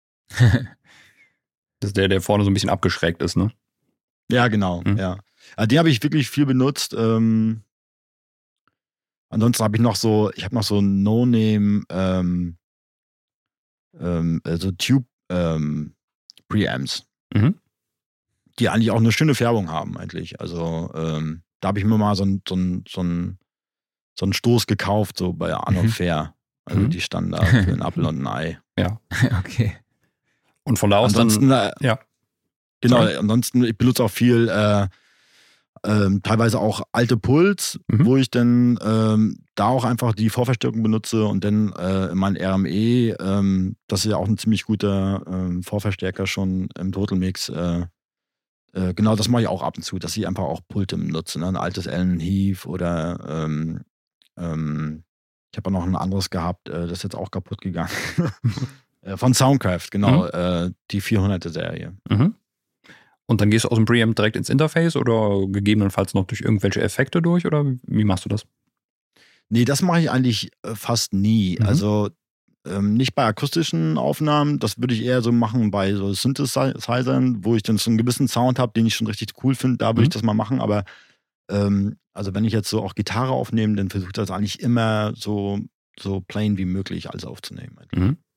Das ist der vorne so ein bisschen abgeschrägt ist, ne? Ja, genau, ja. Den habe ich wirklich viel benutzt. Ansonsten habe ich noch so No-Name, so Tube Preamps. Die eigentlich auch eine schöne Färbung haben eigentlich. Also da habe ich mir mal so einen Stoß gekauft, so bei Arno Fair. Also die Standard für ein Apfel und ein Ei. Ja. Okay. Und von da aus ansonsten, dann... Genau, ansonsten, ich benutze auch viel teilweise auch alte Puls, wo ich dann da auch einfach die Vorverstärkung benutze und dann in mein RME, das ist ja auch ein ziemlich guter Vorverstärker schon im Total Mix. Genau, das mache ich auch ab und zu, dass ich einfach auch Pulte benutze. Ne? Ein altes Allen Heath oder ich habe auch noch ein anderes gehabt, das ist jetzt auch kaputt gegangen. Von Soundcraft, genau, die 400er-Serie. Und dann gehst du aus dem Preamp direkt ins Interface oder gegebenenfalls noch durch irgendwelche Effekte durch oder wie machst du das? Nee, das mache ich eigentlich fast nie. Also nicht bei akustischen Aufnahmen, das würde ich eher so machen bei so Synthesizern, wo ich dann so einen gewissen Sound habe, den ich schon richtig cool finde, da würde ich das mal machen, aber also wenn ich jetzt so auch Gitarre aufnehme, dann versuche ich das eigentlich immer so plain wie möglich alles aufzunehmen.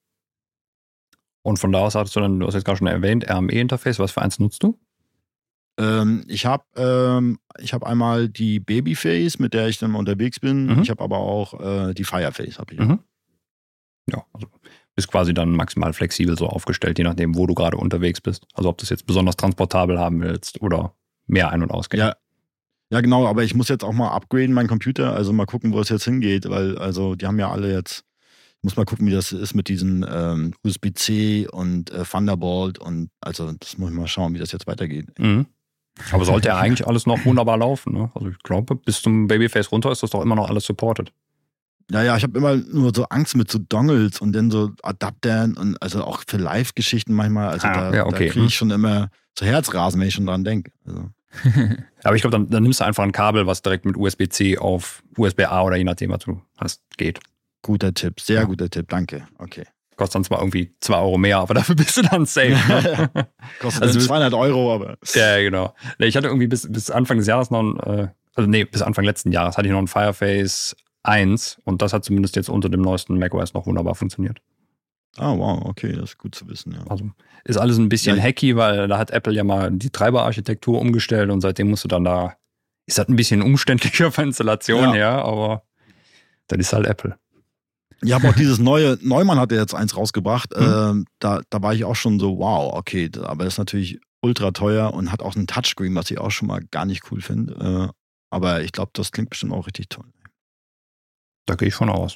Und von da aus hattest du dann, du hast jetzt gerade schon erwähnt, RME-Interface, was für eins nutzt du? Ich hab einmal die Babyface, mit der ich dann unterwegs bin. Ich habe aber auch die Fireface. Hab ich. Ja, also bist quasi dann maximal flexibel so aufgestellt, je nachdem, wo du gerade unterwegs bist. Also ob du es jetzt besonders transportabel haben willst oder mehr Ein- und Ausgänge. Ja, genau, aber ich muss jetzt auch mal upgraden, meinen Computer, also mal gucken, wo es jetzt hingeht, weil also die haben ja alle jetzt, ich muss mal gucken, wie das ist mit diesen USB-C und Thunderbolt und also das muss ich mal schauen, wie das jetzt weitergeht. Aber sollte ja eigentlich alles noch wunderbar laufen, ne? Also ich glaube, bis zum Babyface runter ist das doch immer noch alles supported. Ja, ich habe immer nur so Angst mit so Dongles und dann so Adaptern und also auch für Live-Geschichten manchmal, also da kriege ich schon immer so Herzrasen, wenn ich schon dran denke. Also. Aber ich glaube, dann nimmst du einfach ein Kabel, was direkt mit USB-C auf USB-A oder je nachdem, was du hast, geht. Guter Tipp, sehr guter Tipp, danke. Okay. Kostet dann zwar irgendwie 2 Euro mehr, aber dafür bist du dann safe. Ne? Kostet also 200 Euro, aber. Ja, genau. Ich hatte irgendwie bis Anfang des Jahres noch bis Anfang letzten Jahres hatte ich noch ein Fireface 1 und das hat zumindest jetzt unter dem neuesten macOS noch wunderbar funktioniert. Ah, wow, okay, das ist gut zu wissen, ja. Also ist alles ein bisschen hacky, weil da hat Apple ja mal die Treiberarchitektur umgestellt und seitdem musst du dann da, ist das ein bisschen umständlicher von Installation her, aber das ist halt Apple. Ich habe auch dieses Neumann hat ja jetzt eins rausgebracht, da war ich auch schon so, wow, okay, aber das ist natürlich ultra teuer und hat auch einen Touchscreen, was ich auch schon mal gar nicht cool finde, aber ich glaube, das klingt bestimmt auch richtig toll. Da gehe ich von aus.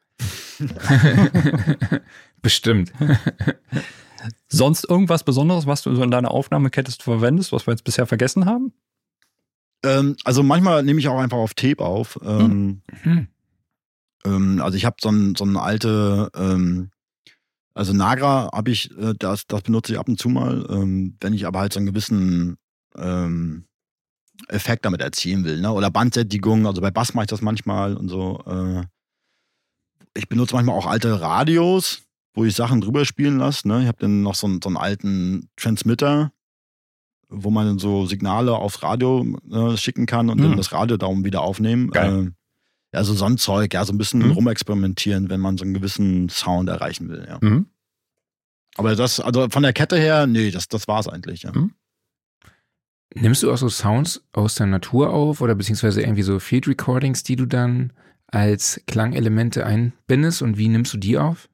Bestimmt. Sonst irgendwas Besonderes, was du so in deiner Aufnahmekette verwendest, was wir jetzt bisher vergessen haben? Also manchmal nehme ich auch einfach auf Tape auf. Also ich habe so eine alte, also Nagra habe ich, das benutze ich ab und zu mal, wenn ich aber halt so einen gewissen Effekt damit erzielen will, ne? Oder Bandsättigung, also bei Bass mache ich das manchmal und so. Ich benutze manchmal auch alte Radios, wo ich Sachen drüber spielen lasse, ne? Ich habe dann noch so einen alten Transmitter, wo man dann so Signale aufs Radio schicken kann und dann das Radio darum wieder aufnehmen. Ja, so ein Zeug, ja, so ein bisschen rumexperimentieren, wenn man so einen gewissen Sound erreichen will, ja. Aber das, also von der Kette her, nee, das war's eigentlich, ja. Nimmst du auch so Sounds aus der Natur auf oder beziehungsweise irgendwie so Field Recordings, die du dann als Klangelemente einbindest und wie nimmst du die auf?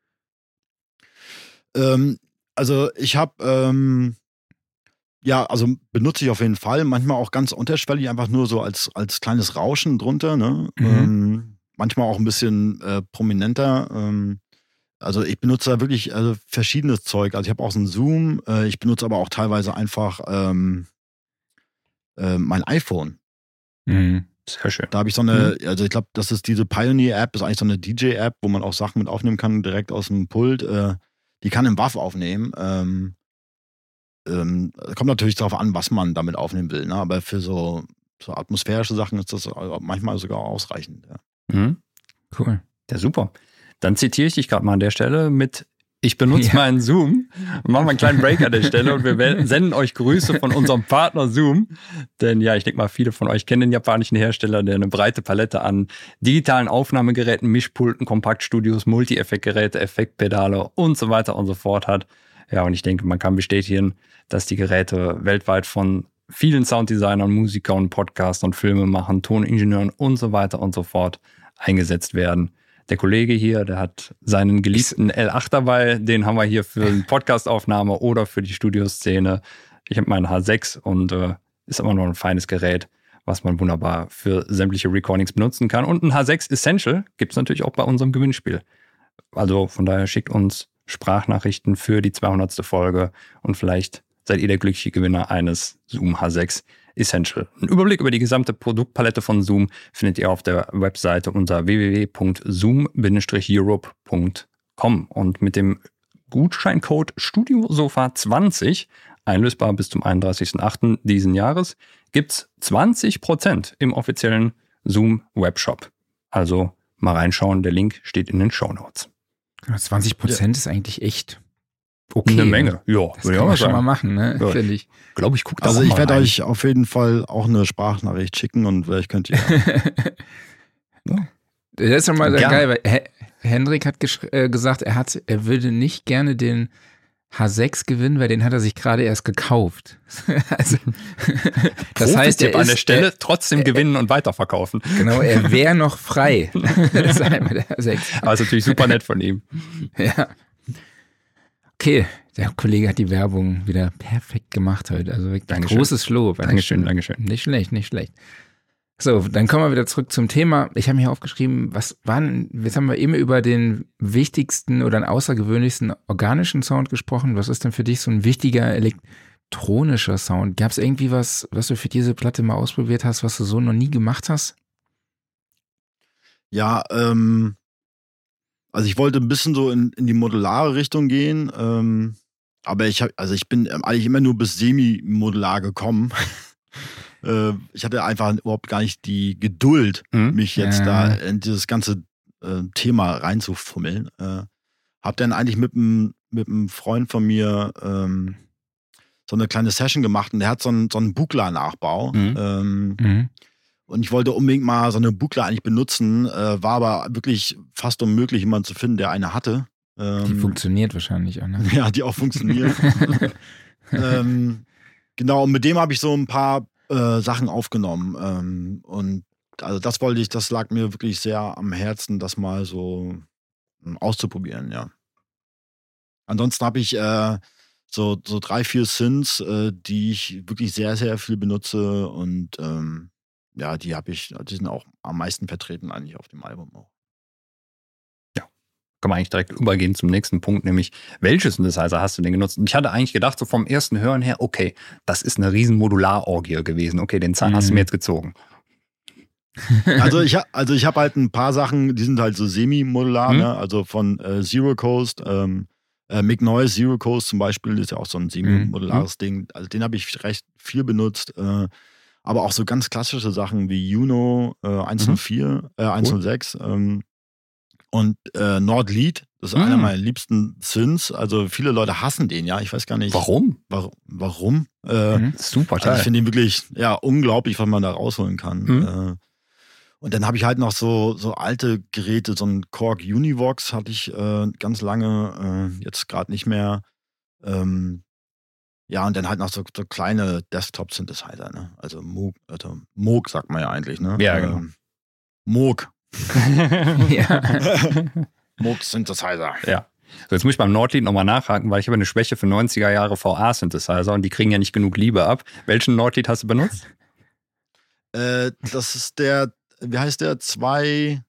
Also ich habe, also benutze ich auf jeden Fall, manchmal auch ganz unterschwellig, einfach nur so als kleines Rauschen drunter, ne? Manchmal auch ein bisschen prominenter. Also ich benutze da wirklich verschiedenes Zeug. Also ich habe auch so einen Zoom, ich benutze aber auch teilweise einfach mein iPhone. Sehr schön. Da habe ich so eine, also ich glaube, das ist diese Pioneer-App, ist eigentlich so eine DJ-App, wo man auch Sachen mit aufnehmen kann, direkt aus dem Pult. Die kann im WAV aufnehmen. Kommt natürlich darauf an, was man damit aufnehmen will, ne? Aber für so atmosphärische Sachen ist das manchmal sogar ausreichend. Ja. Cool. Ja, super. Dann zitiere ich dich gerade mal an der Stelle mit: Ich benutze meinen Zoom und mache mal einen kleinen Break an der Stelle und wir senden euch Grüße von unserem Partner Zoom. Denn ja, ich denke mal, viele von euch kennen den japanischen Hersteller, der eine breite Palette an digitalen Aufnahmegeräten, Mischpulten, Kompaktstudios, Multi-Effektgeräte, Effektpedale und so weiter und so fort hat. Ja, und ich denke, man kann bestätigen, dass die Geräte weltweit von vielen Sounddesignern, Musikern, Podcastern, Filmemachern, Toningenieuren und so weiter und so fort eingesetzt werden. Der Kollege hier, der hat seinen geliebten L8 dabei, den haben wir hier für eine Podcastaufnahme oder für die Studioszene. Ich habe meinen H6 und ist immer noch ein feines Gerät, was man wunderbar für sämtliche Recordings benutzen kann. Und ein H6 Essential gibt es natürlich auch bei unserem Gewinnspiel. Also von daher schickt uns Sprachnachrichten für die 200. Folge und vielleicht seid ihr der glückliche Gewinner eines Zoom H6 Essential. Einen Überblick über die gesamte Produktpalette von Zoom findet ihr auf der Webseite unter www.zoom-europe.com und mit dem Gutscheincode STUDIOSOFA20, einlösbar bis zum 31.08. diesen Jahres, gibt's 20% im offiziellen Zoom Webshop. Also mal reinschauen, der Link steht in den Shownotes. 20% ist eigentlich echt okay. Eine Menge, ja. Das kann man schon mal machen, ne? Ja. Finde ich. Glaube ich, guckt da Also auch ich mal werde rein. euch auf jeden Fall auch eine Sprachnachricht schicken und vielleicht könnt ihr... Das ist doch mal sehr Gerne. geil, weil Hendrik hat gesagt, er würde nicht gerne den H6 gewinnen, weil den hat er sich gerade erst gekauft. Also, das heißt, er an der Stelle trotzdem gewinnen und weiterverkaufen. Genau, er wäre noch frei. Das ist einmal der H6. Aber ist natürlich super nett von ihm. Ja. Okay, der Kollege hat die Werbung wieder perfekt gemacht heute. Also wirklich Dankeschön. Großes Lob. Dankeschön. Nicht schlecht. So, dann kommen wir wieder zurück zum Thema. Ich habe mir hier aufgeschrieben, jetzt haben wir eben über den wichtigsten oder den außergewöhnlichsten organischen Sound gesprochen. Was ist denn für dich so ein wichtiger elektronischer Sound? Gab es irgendwie was du für diese Platte mal ausprobiert hast, was du so noch nie gemacht hast? Ja, also ich wollte ein bisschen so in die modulare Richtung gehen, aber ich bin eigentlich immer nur bis semi-modular gekommen. Ich hatte einfach überhaupt gar nicht die Geduld, mich jetzt da in dieses ganze Thema reinzufummeln. Hab dann eigentlich mit einem Freund von mir so eine kleine Session gemacht und der hat so einen Buchla-Nachbau. Und ich wollte unbedingt mal so eine Buchla eigentlich benutzen, war aber wirklich fast unmöglich, jemanden zu finden, der eine hatte. Die funktioniert wahrscheinlich auch, ne? Ja, die auch funktioniert. Genau, und mit dem habe ich so ein paar Sachen aufgenommen. Und also das lag mir wirklich sehr am Herzen, das mal so auszuprobieren, ja. Ansonsten habe ich so 3, 4 Synths, die ich wirklich sehr, sehr viel benutze und ja, die sind auch am meisten vertreten eigentlich auf dem Album auch. Können wir eigentlich direkt übergehen zum nächsten Punkt, nämlich welche Synthesizer hast du denn genutzt? Und ich hatte eigentlich gedacht, so vom ersten Hören her, okay, das ist eine riesen Modularorgie gewesen. Okay, den Zahn hast du mir jetzt gezogen. Also ich habe halt ein paar Sachen, die sind halt so semi-modular, ne? Also von Zero Coast, Mick Noise Zero Coast zum Beispiel ist ja auch so ein semi-modulares Ding. Also den habe ich recht viel benutzt. Aber auch so ganz klassische Sachen wie Juno 104, 106 und Nordlied, das ist einer meiner liebsten Synths. Also viele Leute hassen den, ja. Ich weiß gar nicht. Warum? Warum? Super toll. Also ich finde ihn wirklich unglaublich, was man da rausholen kann. Und dann habe ich halt noch so alte Geräte, so ein Korg Univox hatte ich ganz lange, jetzt gerade nicht mehr. Ja, und dann halt noch so kleine Desktop-Synthesizer, ne? Also Moog sagt man ja eigentlich, ne? Ja, genau. Moog. Ja. Moog Synthesizer. Ja. So, jetzt muss ich beim Nordlied nochmal nachhaken, weil ich habe eine Schwäche für 90er Jahre VA-Synthesizer und die kriegen ja nicht genug Liebe ab. Welchen Nordlied hast du benutzt? Das ist der, wie heißt der? 2X.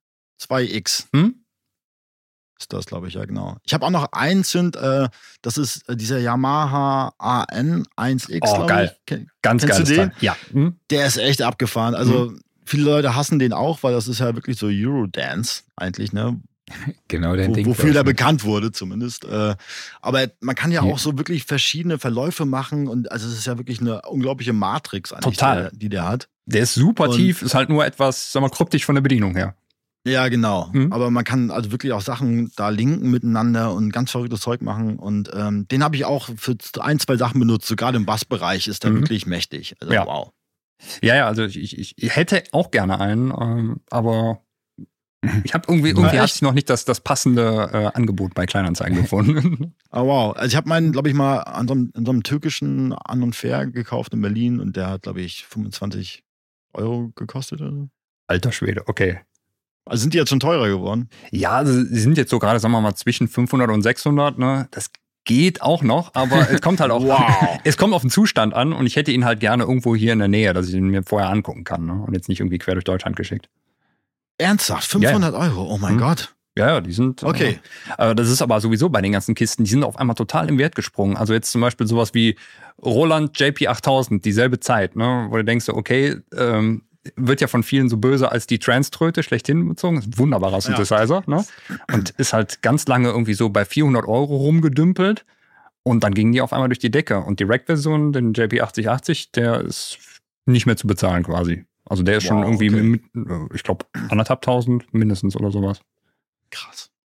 Ist das, glaube ich, ja, genau. Ich habe auch noch einen Synth, das ist dieser Yamaha AN1X, Oh, geil. Ganz kennst du den? Ja. Der ist echt abgefahren. Also viele Leute hassen den auch, weil das ist ja wirklich so Eurodance eigentlich, ne? Genau, dein Ding. Wofür der bekannt wurde zumindest. Aber man kann ja auch so wirklich verschiedene Verläufe machen und also es ist ja wirklich eine unglaubliche Matrix eigentlich, Total. die der hat. Der ist super tief, ist halt nur etwas, sag mal, kryptisch von der Bedienung her. Ja, genau. Aber man kann also wirklich auch Sachen da linken miteinander und ganz verrücktes Zeug machen. Und den habe ich auch für 1, 2 Sachen benutzt. So gerade im Bassbereich ist der wirklich mächtig. Also wow. Ja, also ich hätte auch gerne einen, aber ich habe irgendwie hatte ich noch nicht das passende Angebot bei Kleinanzeigen gefunden. Oh wow. Also ich habe meinen, glaube ich, mal in so einem türkischen An und Fair gekauft in Berlin und der hat, glaube ich, 25 € gekostet oder so. Alter Schwede, okay. Also sind die jetzt schon teurer geworden? Ja, also sie sind jetzt so gerade, sagen wir mal, zwischen 500 und 600, ne? Das geht auch noch, aber es kommt halt auch, es kommt auf den Zustand an und ich hätte ihn halt gerne irgendwo hier in der Nähe, dass ich ihn mir vorher angucken kann, ne? Und jetzt nicht irgendwie quer durch Deutschland geschickt. Ernsthaft? 500 €? Oh mein Gott. Ja, die sind. Okay. Das ist aber sowieso bei den ganzen Kisten, die sind auf einmal total im Wert gesprungen. Also jetzt zum Beispiel sowas wie Roland JP8000, dieselbe Zeit, ne? Wo du denkst, okay, wird ja von vielen so böse als die Trance-Tröte schlechthin bezogen. Das ist ein wunderbarer Synthesizer, ne? Und ist halt ganz lange irgendwie so bei 400 € rumgedümpelt. Und dann gingen die auf einmal durch die Decke. Und die Rack-Version, den JP8080, der ist nicht mehr zu bezahlen quasi. Also der ist schon irgendwie, ich glaube, 1.500 mindestens oder sowas. Krass.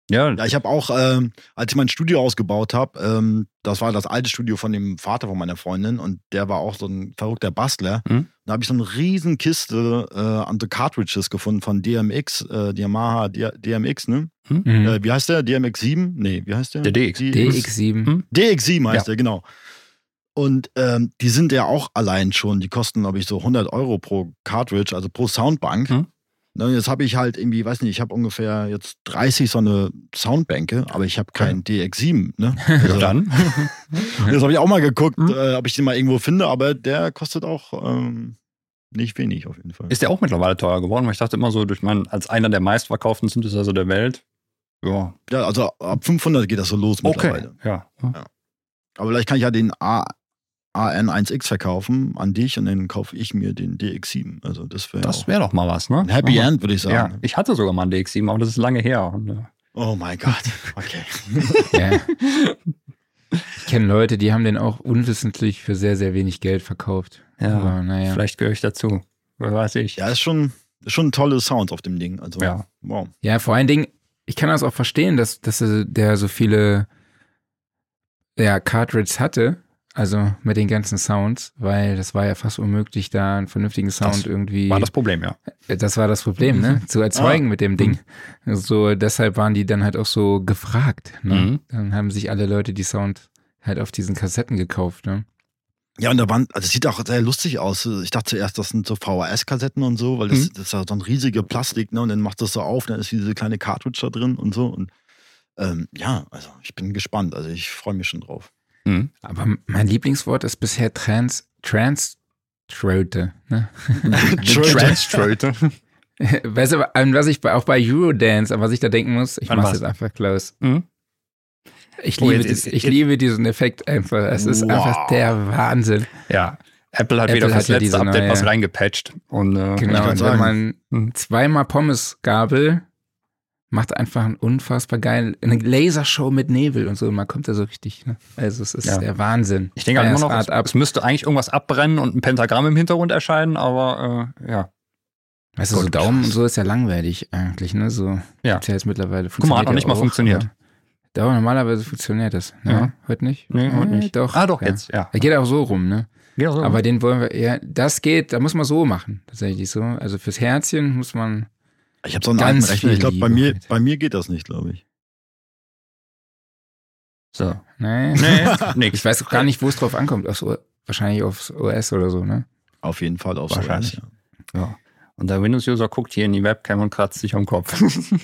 Ja, Ja, ich habe auch, als ich mein Studio ausgebaut habe, das war das alte Studio von dem Vater von meiner Freundin und der war auch so ein verrückter Bastler. Da habe ich so eine riesen Kiste an so Cartridges gefunden von DMX, die Yamaha DMX, ne? Wie heißt der? DMX 7? Nee, wie heißt der? Der DX. DX7. DX7 heißt der, genau. Und die sind ja auch allein schon, die kosten, glaube ich, so 100 Euro pro Cartridge, also pro Soundbank. Jetzt habe ich halt irgendwie, weiß nicht, ich habe ungefähr jetzt 30 so eine Soundbänke, aber ich habe keinen DX7. Ne? Also, dann. Das habe ich auch mal geguckt, ob ich den mal irgendwo finde, aber der kostet auch nicht wenig auf jeden Fall. Ist der auch mittlerweile teuer geworden? Weil ich dachte immer so, als einer der meistverkauften Synthesizer der Welt. Ja, also ab 500 geht das so los mittlerweile. Ja. Aber vielleicht kann ich ja den AN1X verkaufen an dich und dann kaufe ich mir den DX7. Also das wäre doch mal was, ne? Ein Happy End, würde ich sagen. Ja, ich hatte sogar mal einen DX7, aber das ist lange her. Und, oh mein Gott, okay. Ja. Ich kenne Leute, die haben den auch unwissentlich für sehr, sehr wenig Geld verkauft. Ja, aber, naja. Vielleicht gehöre ich dazu. Wer weiß ich. Ja, ist schon tolle Sounds auf dem Ding. Also, ja. Wow. Ja, vor allen Dingen, ich kann das auch verstehen, dass der so viele Cartridges hatte, also mit den ganzen Sounds, weil das war ja fast unmöglich, da einen vernünftigen Sound irgendwie. War das Problem, ja. Das war das Problem, ne? Zu erzeugen mit dem Ding. So, deshalb waren die dann halt auch so gefragt. Ne? Dann haben sich alle Leute die Sound halt auf diesen Kassetten gekauft, ne? Ja, und also es sieht auch sehr lustig aus. Ich dachte zuerst, das sind so VHS-Kassetten und so, weil das ist ja so ein riesiger Plastik, ne? Und dann macht das so auf, dann ist diese kleine Cartridge da drin und so. Und ja, also ich bin gespannt. Also ich freue mich schon drauf. Aber mein Lieblingswort ist bisher Trance-Tröte. Ne? Trance-Tröte. Weißt du, an was ich auch bei Eurodance, an was ich da denken muss? Ich mach's jetzt einfach, Klaus. Ich liebe diesen Effekt einfach. Es ist einfach der Wahnsinn. Ja, Apple hat wieder fürs letzte Update was reingepatcht. Und, genau, und wenn man zweimal Pommesgabel macht einfach einen unfassbar geilen, eine Lasershow mit Nebel und so, man kommt da so richtig, ne? Also es ist der Wahnsinn. Ich denke halt immer noch, es müsste eigentlich irgendwas abbrennen und ein Pentagramm im Hintergrund erscheinen, aber ja. Weißt du, so Daumen und so ist ja langweilig eigentlich, ne? So gibt's ja jetzt mittlerweile. Guck mal, hat noch nicht mal funktioniert. Daumen, normalerweise funktioniert das. Ne? Ja. Heute nicht? Nee, heute nicht. Doch. Doch, jetzt, ja. Er geht auch so rum, ne? Ja, so. Aber den wollen wir, das geht, da muss man so machen, tatsächlich so. Also fürs Herzchen muss man. Ich habe so einen alten Rechner. Ich glaube, bei mir geht das nicht, glaube ich. So. Nee. Nix. Ich weiß auch gar nicht, wo es drauf ankommt. Wahrscheinlich aufs OS oder so, ne? Auf jeden Fall aufs Wahrscheinlich. OS, ja. Und der Windows-User guckt hier in die Webcam und kratzt sich am Kopf.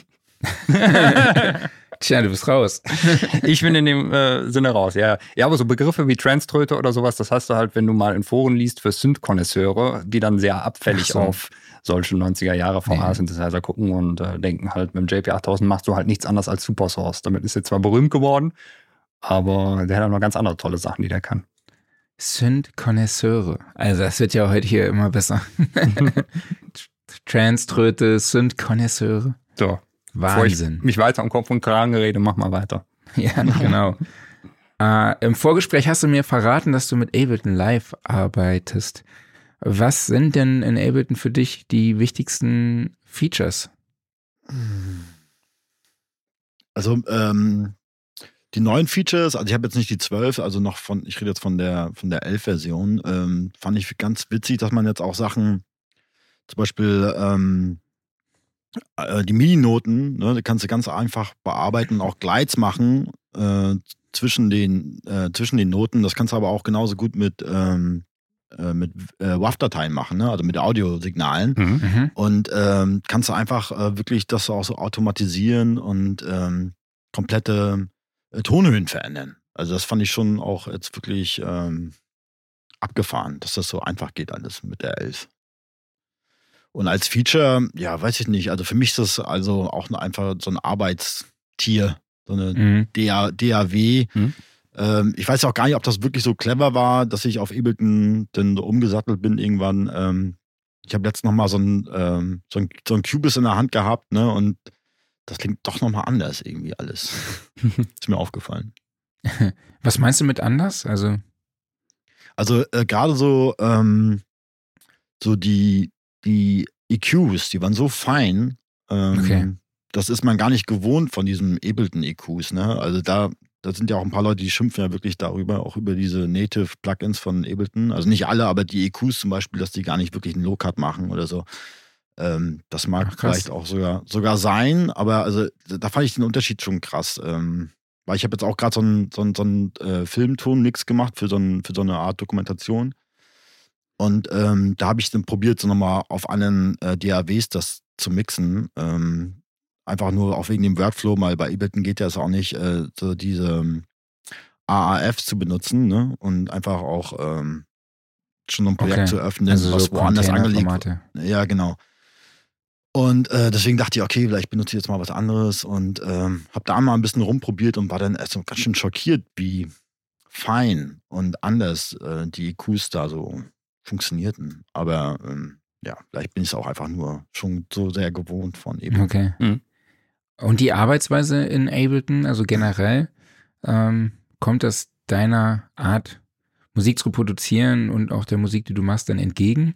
Tja, du bist raus. Ich bin in dem Sinne raus, ja. Ja, aber so Begriffe wie Trance-Tröte oder sowas, das hast du halt, wenn du mal in Foren liest für Synth-Konnoisseure, die dann sehr abfällig auf solche 90er-Jahre VH-Synthesizer gucken und denken halt, mit dem JP8000 machst du halt nichts anderes als Supersource. Damit ist er zwar berühmt geworden, aber der hat auch noch ganz andere tolle Sachen, die der kann. Synth-Konnoisseure. Also das wird ja heute hier immer besser. Trance-Tröte, Synth-Konnoisseure. So. Wahnsinn. Bevor ich mich weiter um Kopf und Kragen rede, mach mal weiter. Ja, genau. Im Vorgespräch hast du mir verraten, dass du mit Ableton Live arbeitest. Was sind denn in Ableton für dich die wichtigsten Features? Also die neuen Features, also ich habe jetzt nicht die 12, also noch ich rede jetzt von der 11-Version, fand ich ganz witzig, dass man jetzt auch Sachen, zum Beispiel die MIDI-Noten, ne, die kannst du ganz einfach bearbeiten, auch Glides machen zwischen den Noten. Das kannst du aber auch genauso gut mit WAV-Dateien machen, ne? Also mit Audiosignalen. Und kannst du einfach wirklich das auch so automatisieren und komplette Tonhöhen verändern. Also das fand ich schon auch jetzt wirklich abgefahren, dass das so einfach geht alles mit der 11. Und als Feature, ja, weiß ich nicht, also für mich ist das also auch einfach so ein Arbeitstier, so eine DAW. Ich weiß auch gar nicht, ob das wirklich so clever war, dass ich auf Ableton dann so umgesattelt bin irgendwann. Ich habe letztens nochmal so ein Cubase in der Hand gehabt, ne, und das klingt doch nochmal anders irgendwie alles. Ist mir aufgefallen. Was meinst du mit anders? Also gerade so die EQs, die waren so fein. Okay. das ist man gar nicht gewohnt von diesem Ableton-EQs, ne? Also da sind ja auch ein paar Leute, die schimpfen ja wirklich darüber, auch über diese Native-Plugins von Ableton. Also nicht alle, aber die EQs zum Beispiel, dass die gar nicht wirklich einen Low-Cut machen oder so. Das mag vielleicht auch sogar sein, aber also da fand ich den Unterschied schon krass. Weil ich habe jetzt auch gerade so einen Filmton-Mix gemacht für so eine Art Dokumentation. Und da habe ich dann probiert, so nochmal auf anderen DAWs das zu mixen. Einfach nur auch wegen dem Workflow, weil bei Ableton geht ja es auch nicht, so diese AAFs zu benutzen, ne? Und einfach auch schon ein Projekt zu öffnen, also was so woanders angelegt wird. Ja, genau. Und deswegen dachte ich, okay, vielleicht benutze ich jetzt mal was anderes und habe da mal ein bisschen rumprobiert und war dann erst so ganz schön schockiert, wie fein und anders die EQs da so funktionierten. Aber ja, vielleicht bin ich es auch einfach nur schon so sehr gewohnt von Ableton. Okay. Mhm. Und die Arbeitsweise in Ableton, also generell, kommt das deiner Art, Musik zu produzieren und auch der Musik, die du machst, dann entgegen?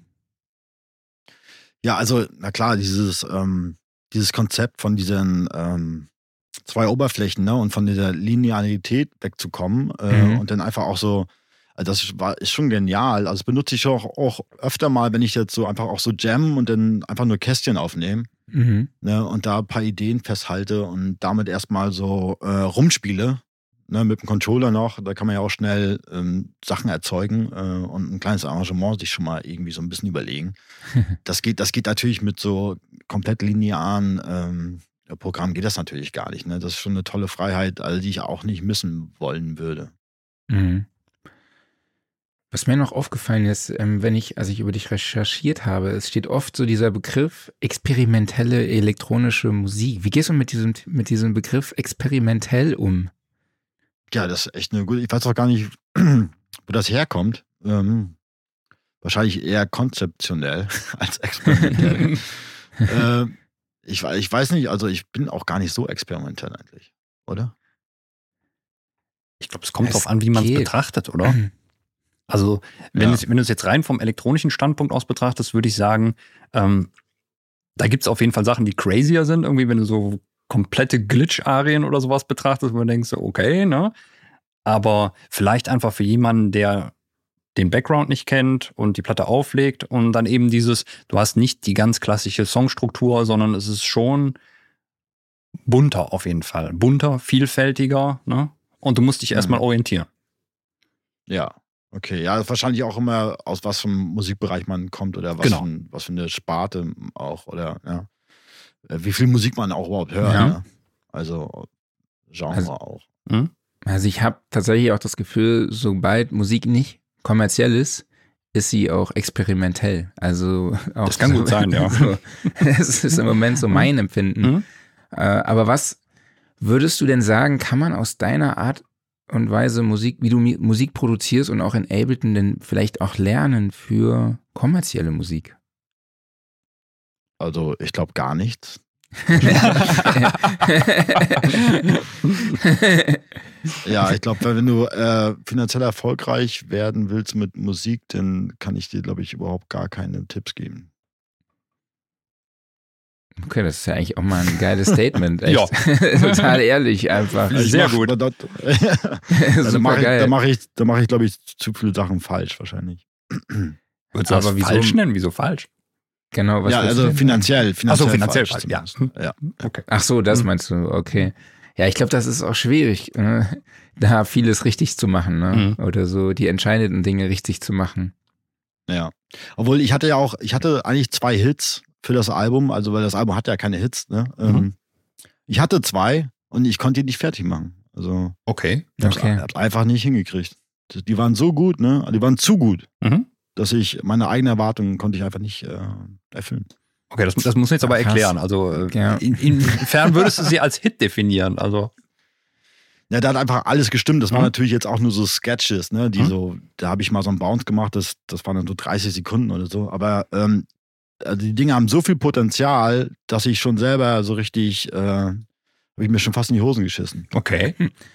Ja, also, na klar, dieses Konzept von diesen zwei Oberflächen, ne, und von dieser Linearität wegzukommen und dann einfach auch so, also ist schon genial. Also das benutze ich auch öfter mal, wenn ich jetzt so einfach auch so jammen und dann einfach nur Kästchen aufnehme, ne, und da ein paar Ideen festhalte und damit erstmal so rumspiele, ne, mit dem Controller noch. Da kann man ja auch schnell Sachen erzeugen und ein kleines Arrangement sich schon mal irgendwie so ein bisschen überlegen. Das geht natürlich mit so komplett linearen Programmen geht das natürlich gar nicht. Ne? Das ist schon eine tolle Freiheit, also die ich auch nicht missen wollen würde. Mhm. Was mir noch aufgefallen ist, als ich über dich recherchiert habe, es steht oft so dieser Begriff experimentelle elektronische Musik. Wie gehst du mit diesem Begriff experimentell um? Ja, das ist echt eine gute, ich weiß auch gar nicht, wo das herkommt. Wahrscheinlich eher konzeptionell als experimentell. Ich weiß nicht, also ich bin auch gar nicht so experimentell eigentlich, oder? Ich glaube, es kommt drauf an, wie man es betrachtet, oder? Also, wenn du es jetzt rein vom elektronischen Standpunkt aus betrachtest, würde ich sagen, da gibt es auf jeden Fall Sachen, die crazier sind. Irgendwie, wenn du so komplette Glitch-Arien oder sowas betrachtest, wo du denkst, okay, ne? Aber vielleicht einfach für jemanden, der den Background nicht kennt und die Platte auflegt und dann eben du hast nicht die ganz klassische Songstruktur, sondern es ist schon bunter auf jeden Fall. Bunter, vielfältiger, ne? Und du musst dich erstmal orientieren. Ja, okay. Ja, wahrscheinlich auch immer, aus was für einem Musikbereich man kommt oder was für eine Sparte auch oder wie viel Musik man auch überhaupt hört. Ja. Ne? Also Genre auch. Also ich habe tatsächlich auch das Gefühl, sobald Musik nicht kommerziell ist sie auch experimentell. Also auch das kann gut sein, ja. Es ist im Moment so mein Empfinden. Aber was würdest du denn sagen, kann man aus deiner Art und Weise wie du Musik produzierst und auch in Ableton denn vielleicht auch lernen für kommerzielle Musik? Also ich glaube gar nichts. Ja, ich glaube, wenn du finanziell erfolgreich werden willst mit Musik, dann kann ich dir, glaube ich, überhaupt gar keine Tipps geben. Okay, das ist ja eigentlich auch mal ein geiles Statement. Echt. Ja. Total ehrlich einfach. Sehr gut. Also da mache ich, glaube ich, zu viele Sachen falsch wahrscheinlich. Würdest du das falsch nennen? Wieso falsch? Genau, was also finanziell. Achso, finanziell falsch, ja. Okay. Ach so, das meinst du, okay. Ja, ich glaube, das ist auch schwierig, da vieles richtig zu machen, ne? Oder so die entscheidenden Dinge richtig zu machen. Ja, obwohl ich hatte eigentlich 2 Hits für das Album, also weil das Album hat ja keine Hits, ne? Ich hatte 2 und ich konnte die nicht fertig machen. Also okay. Ich hab's einfach nicht hingekriegt. Die waren so gut, ne? Die waren zu gut, dass ich meine eigenen Erwartungen konnte ich einfach nicht erfüllen. Okay, das muss ich jetzt aber erklären. Also inwiefern würdest du sie als Hit definieren? Also ja, da hat einfach alles gestimmt. Das war natürlich jetzt auch nur so Sketches, ne? Die da habe ich mal so einen Bounce gemacht, das waren dann so 30 Sekunden oder so. Aber die Dinge haben so viel Potenzial, dass ich schon selber so richtig, habe ich mir schon fast in die Hosen geschissen. Okay.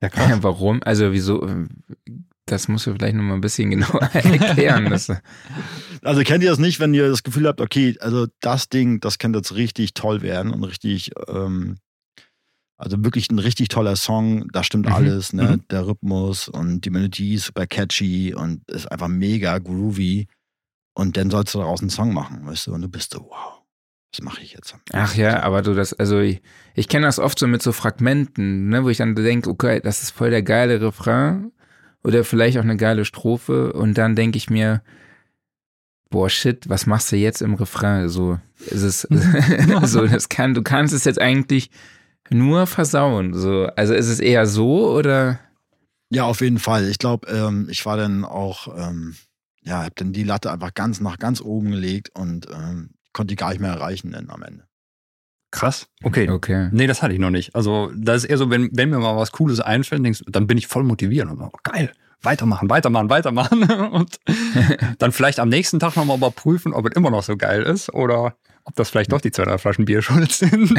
Ja, krass. Warum? Also wieso? Das musst du vielleicht noch mal ein bisschen genauer erklären. Also kennt ihr das nicht, wenn ihr das Gefühl habt, okay, also das Ding, das könnte jetzt richtig toll werden und richtig, also wirklich ein richtig toller Song, da stimmt alles, ne? Der Rhythmus und die Melodie ist super catchy und ist einfach mega groovy und dann sollst du daraus einen Song machen, weißt du, und du bist so, wow, was mache ich jetzt? Ach ja, aber ich kenne das oft so mit so Fragmenten, ne, wo ich dann denke, okay, das ist voll der geile Refrain oder vielleicht auch eine geile Strophe und dann denke ich mir, boah, shit, was machst du jetzt im Refrain? So, ist es, so, du kannst es jetzt eigentlich nur versauen. So, also ist es eher so oder? Ja, auf jeden Fall. Ich glaube, ich war dann auch, hab dann die Latte einfach nach ganz oben gelegt und konnte die gar nicht mehr erreichen dann am Ende. Krass. Okay. Nee, das hatte ich noch nicht. Also, das ist eher so, wenn mir mal was Cooles einfällt, dann bin ich voll motiviert und so, geil. Weitermachen. Und dann vielleicht am nächsten Tag nochmal überprüfen, ob es immer noch so geil ist oder ob das vielleicht doch die 200 Flaschen Bier schuld sind.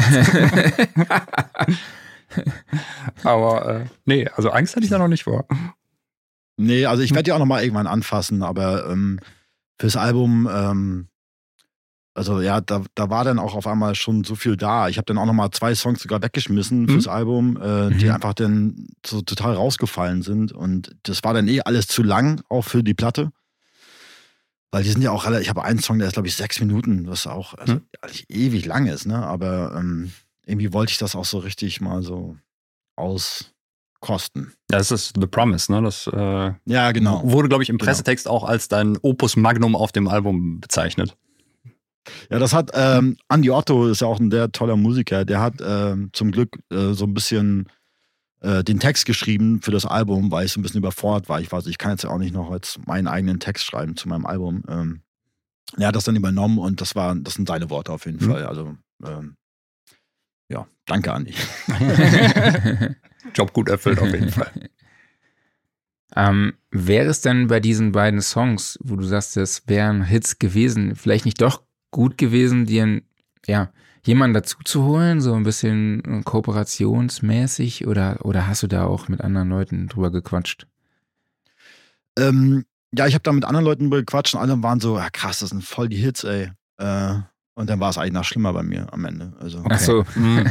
Aber nee, also Angst hatte ich da noch nicht vor. Nee, also ich werde die auch nochmal irgendwann anfassen, aber fürs Album, also ja, da war dann auch auf einmal schon so viel da. Ich habe dann auch nochmal 2 Songs sogar weggeschmissen fürs Album, die einfach dann so total rausgefallen sind. Und das war dann alles zu lang, auch für die Platte. Weil die sind ja auch relativ, ich habe einen Song, der ist glaube ich 6 Minuten, was auch eigentlich ewig lang ist, ne? Aber irgendwie wollte ich das auch so richtig mal so auskosten. Das ist The Promise, ne? Das ja, genau. Wurde, glaube ich, im Pressetext auch als dein Opus Magnum auf dem Album bezeichnet. Ja, das hat Andi Otto, ist ja auch ein sehr toller Musiker, der hat zum Glück so ein bisschen den Text geschrieben für das Album, weil ich so ein bisschen überfordert war. Ich kann jetzt ja auch nicht noch jetzt meinen eigenen Text schreiben zu meinem Album. Er hat das dann übernommen und das sind seine Worte auf jeden Fall. Also ja, danke Andi. Job gut erfüllt auf jeden Fall. Wäre es denn bei diesen beiden Songs, wo du sagst, das wären Hits gewesen, vielleicht nicht doch gut gewesen, dir jemanden dazu zu holen, so ein bisschen kooperationsmäßig oder hast du da auch mit anderen Leuten drüber gequatscht? Ja, ich habe da mit anderen Leuten drüber gequatscht und alle waren so, ja krass, das sind voll die Hits, ey. Und dann war es eigentlich noch schlimmer bei mir am Ende. Also, okay. Ach so.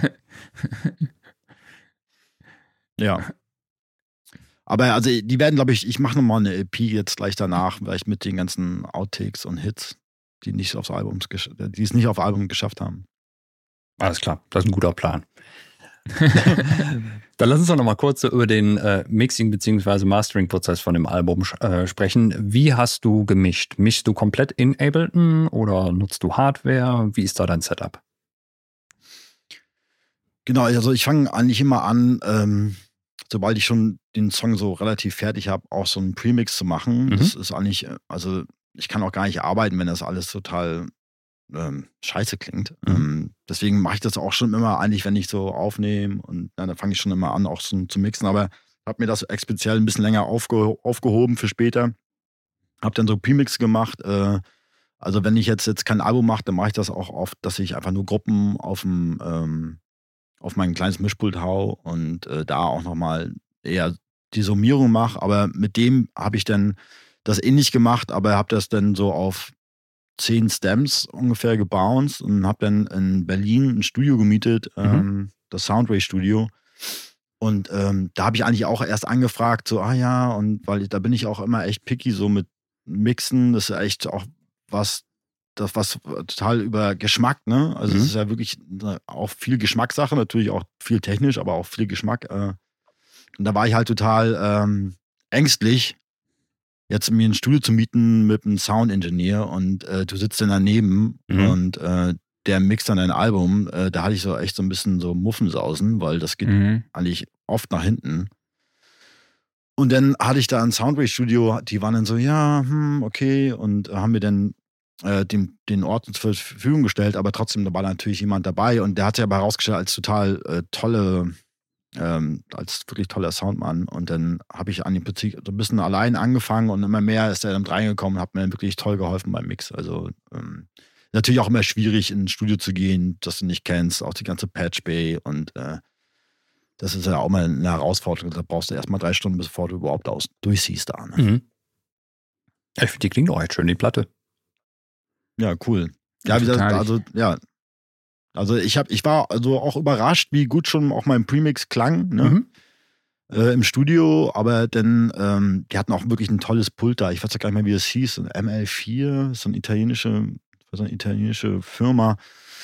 Ja. Aber also die werden, glaube ich mache nochmal eine EP jetzt gleich danach, vielleicht mit den ganzen Outtakes und Hits, die es nicht aufs Album geschafft haben. Alles klar, das ist ein guter Plan. Dann lass uns doch noch mal kurz über den Mixing- bzw. Mastering-Prozess von dem Album sprechen. Wie hast du gemischt? Mischst du komplett in Ableton oder nutzt du Hardware? Wie ist da dein Setup? Genau, also ich fange eigentlich immer an, sobald ich schon den Song so relativ fertig habe, auch so einen Premix zu machen. Das ist eigentlich, also ich kann auch gar nicht arbeiten, wenn das alles total scheiße klingt. Deswegen mache ich das auch schon immer eigentlich, wenn ich so aufnehme und dann fange ich schon immer an, auch so zu mixen. Aber habe mir das speziell ein bisschen länger aufgehoben für später. Habe dann so Premix gemacht. Also wenn ich jetzt kein Album mache, dann mache ich das auch oft, dass ich einfach nur Gruppen auf mein kleines Mischpult hau und da auch nochmal eher die Summierung mache. Aber mit dem habe ich dann das ähnlich gemacht, aber habe das dann so auf 10 Stems ungefähr gebounced und habe dann in Berlin ein Studio gemietet, das Soundway Studio. Und da habe ich eigentlich auch erst angefragt, so, und weil da bin ich auch immer echt picky, so mit Mixen, das ist echt auch was total über Geschmack, ne? Also es ist ja wirklich auch viel Geschmackssache, natürlich auch viel technisch, aber auch viel Geschmack. Und da war ich halt total ängstlich, jetzt mir ein Studio zu mieten mit einem Sound-Engineer und du sitzt dann daneben und der mixt dann ein Album. Da hatte ich so echt so ein bisschen so Muffensausen, weil das geht eigentlich oft nach hinten. Und dann hatte ich da ein Soundway-Studio, die waren dann so, okay, und haben mir dann den Ort zur Verfügung gestellt, aber trotzdem, da war natürlich jemand dabei und der hat sich aber herausgestellt als total als wirklich toller Soundmann. Und dann habe ich an dem Prinzip so ein bisschen allein angefangen und immer mehr ist er dann reingekommen und hat mir dann wirklich toll geholfen beim Mix. Also natürlich auch immer schwierig, in ein Studio zu gehen, das du nicht kennst, auch die ganze Patch Bay und da das ist ja auch mal eine Herausforderung. Da brauchst du erstmal 3 Stunden, bevor du überhaupt durchsiehst da. Ne? Mhm. Ich finde, die klingt auch echt schön, die Platte. Ja, cool. Ja, wie gesagt, also ich war also auch überrascht, wie gut schon auch mein Premix klang, ne? Im Studio, aber dann, die hatten auch wirklich ein tolles Pult da. Ich weiß ja gar nicht mehr, wie es hieß. Ein ML4, so eine italienische Firma.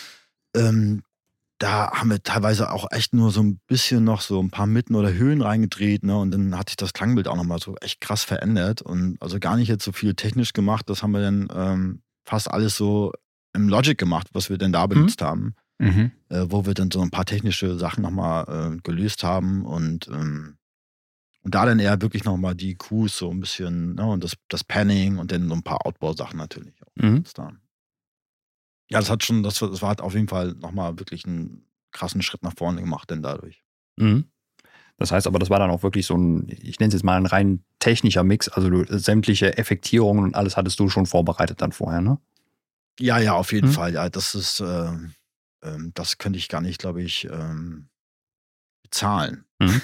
Da haben wir teilweise auch echt nur so ein bisschen noch so ein paar Mitten oder Höhen reingedreht, ne? Und dann hat sich das Klangbild auch nochmal so echt krass verändert. Und also gar nicht jetzt so viel technisch gemacht. Das haben wir dann fast alles so im Logic gemacht, was wir denn da benutzt haben. Wo wir dann so ein paar technische Sachen nochmal gelöst haben und da dann eher wirklich nochmal die EQs so ein bisschen, ne, und das Panning und dann so ein paar Outboard-Sachen natürlich auch benutzt haben. Ja, das war halt auf jeden Fall nochmal wirklich einen krassen Schritt nach vorne gemacht, denn dadurch. Das heißt aber, das war dann auch wirklich so ein, ich nenne es jetzt mal ein rein technischer Mix, also sämtliche Effektierungen und alles hattest du schon vorbereitet dann vorher, ne? Ja, auf jeden Fall. Ja, das ist, das könnte ich gar nicht, glaube ich, bezahlen.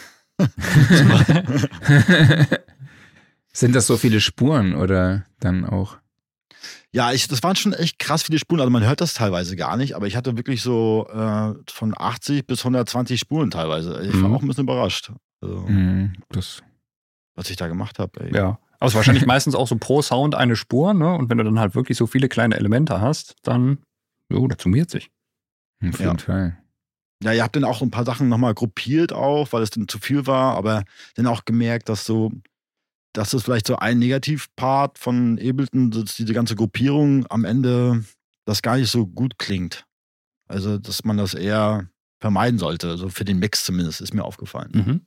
Sind das so viele Spuren oder dann auch? Ja, das waren schon echt krass viele Spuren. Also man hört das teilweise gar nicht, aber ich hatte wirklich so von 80 bis 120 Spuren teilweise. Ich war auch ein bisschen überrascht. Also, was ich da gemacht habe. Ja, aber es ist wahrscheinlich meistens auch so pro Sound eine Spur, ne? Und wenn du dann halt wirklich so viele kleine Elemente hast, dann, das summiert sich. Auf jeden Fall. Ja, ihr habt dann auch ein paar Sachen nochmal gruppiert auch, weil es dann zu viel war, aber dann auch gemerkt, dass es vielleicht so ein Negativpart von Ableton, dass diese ganze Gruppierung am Ende das gar nicht so gut klingt. Also, dass man das eher vermeiden sollte. Also für den Mix zumindest, ist mir aufgefallen.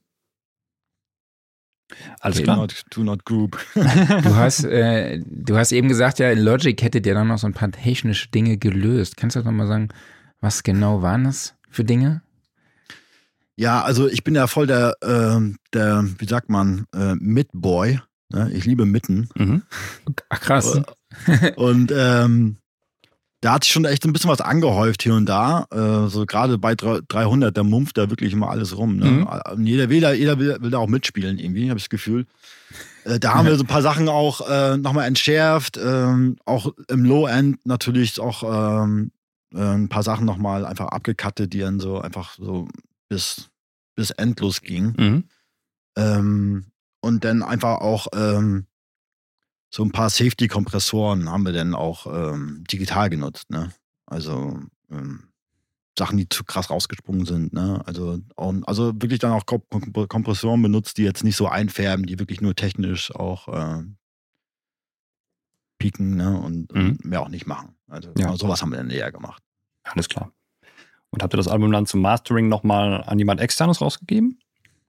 Alles klar. Do not group. Du hast eben gesagt, ja, in Logic hättet ihr dann noch so ein paar technische Dinge gelöst. Kannst du noch mal sagen, was genau waren das für Dinge? Ja, also ich bin ja voll der wie sagt man, Mid-Boy. Ne? Ich liebe Mitten. Ach, krass. Und da hat sich schon echt ein bisschen was angehäuft hier und da. So gerade bei 300, da mumpft da wirklich immer alles rum. Ne? Jeder will da auch mitspielen irgendwie, habe ich das Gefühl. Da haben wir so ein paar Sachen auch nochmal entschärft. Auch im Low-End natürlich auch ein paar Sachen nochmal einfach abgekattet, die dann so einfach so bis endlos gingen. Und dann einfach auch so ein paar Safety-Kompressoren haben wir dann auch digital genutzt, ne? Also Sachen, die zu krass rausgesprungen sind, ne? Also wirklich dann auch Kompressoren benutzt, die jetzt nicht so einfärben, die wirklich nur technisch auch pieken, ne? Und mehr auch nicht machen. Also sowas haben wir dann eher gemacht. Alles klar. Und habt ihr das Album dann zum Mastering nochmal an jemand Externes rausgegeben?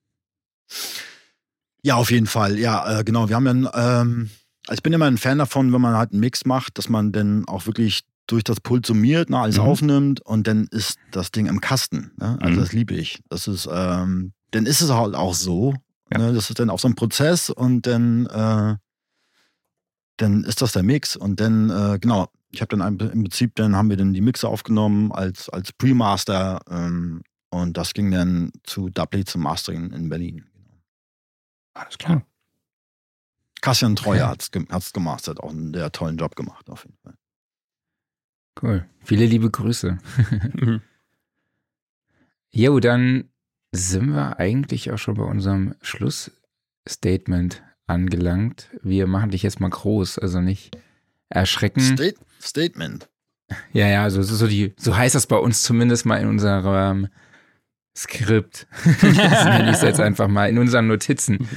Ja, auf jeden Fall. Ja, genau. Wir haben dann ich bin immer ein Fan davon, wenn man halt einen Mix macht, dass man dann auch wirklich durch das Pult summiert, ne, alles aufnimmt und dann ist das Ding im Kasten. Ne? Also das liebe ich. Das ist, dann ist es halt auch so. Ja. Ne? Das ist dann auch so ein Prozess und dann ist das der Mix. Und dann, genau, ich habe dann im Prinzip, dann haben wir dann die Mixe aufgenommen als Pre-Master und das ging dann zu Dubplate zum Mastering in Berlin. Alles klar. Kassian Treuer hat's gemastert, auch einen sehr tollen Job gemacht, auf jeden Fall. Cool. Viele liebe Grüße. Jo, dann sind wir eigentlich auch schon bei unserem Schlussstatement angelangt. Wir machen dich jetzt mal groß, also nicht erschrecken. Statement. Ja, also so heißt das bei uns zumindest mal in unserem Skript. Das nenne ich es jetzt einfach mal, in unseren Notizen.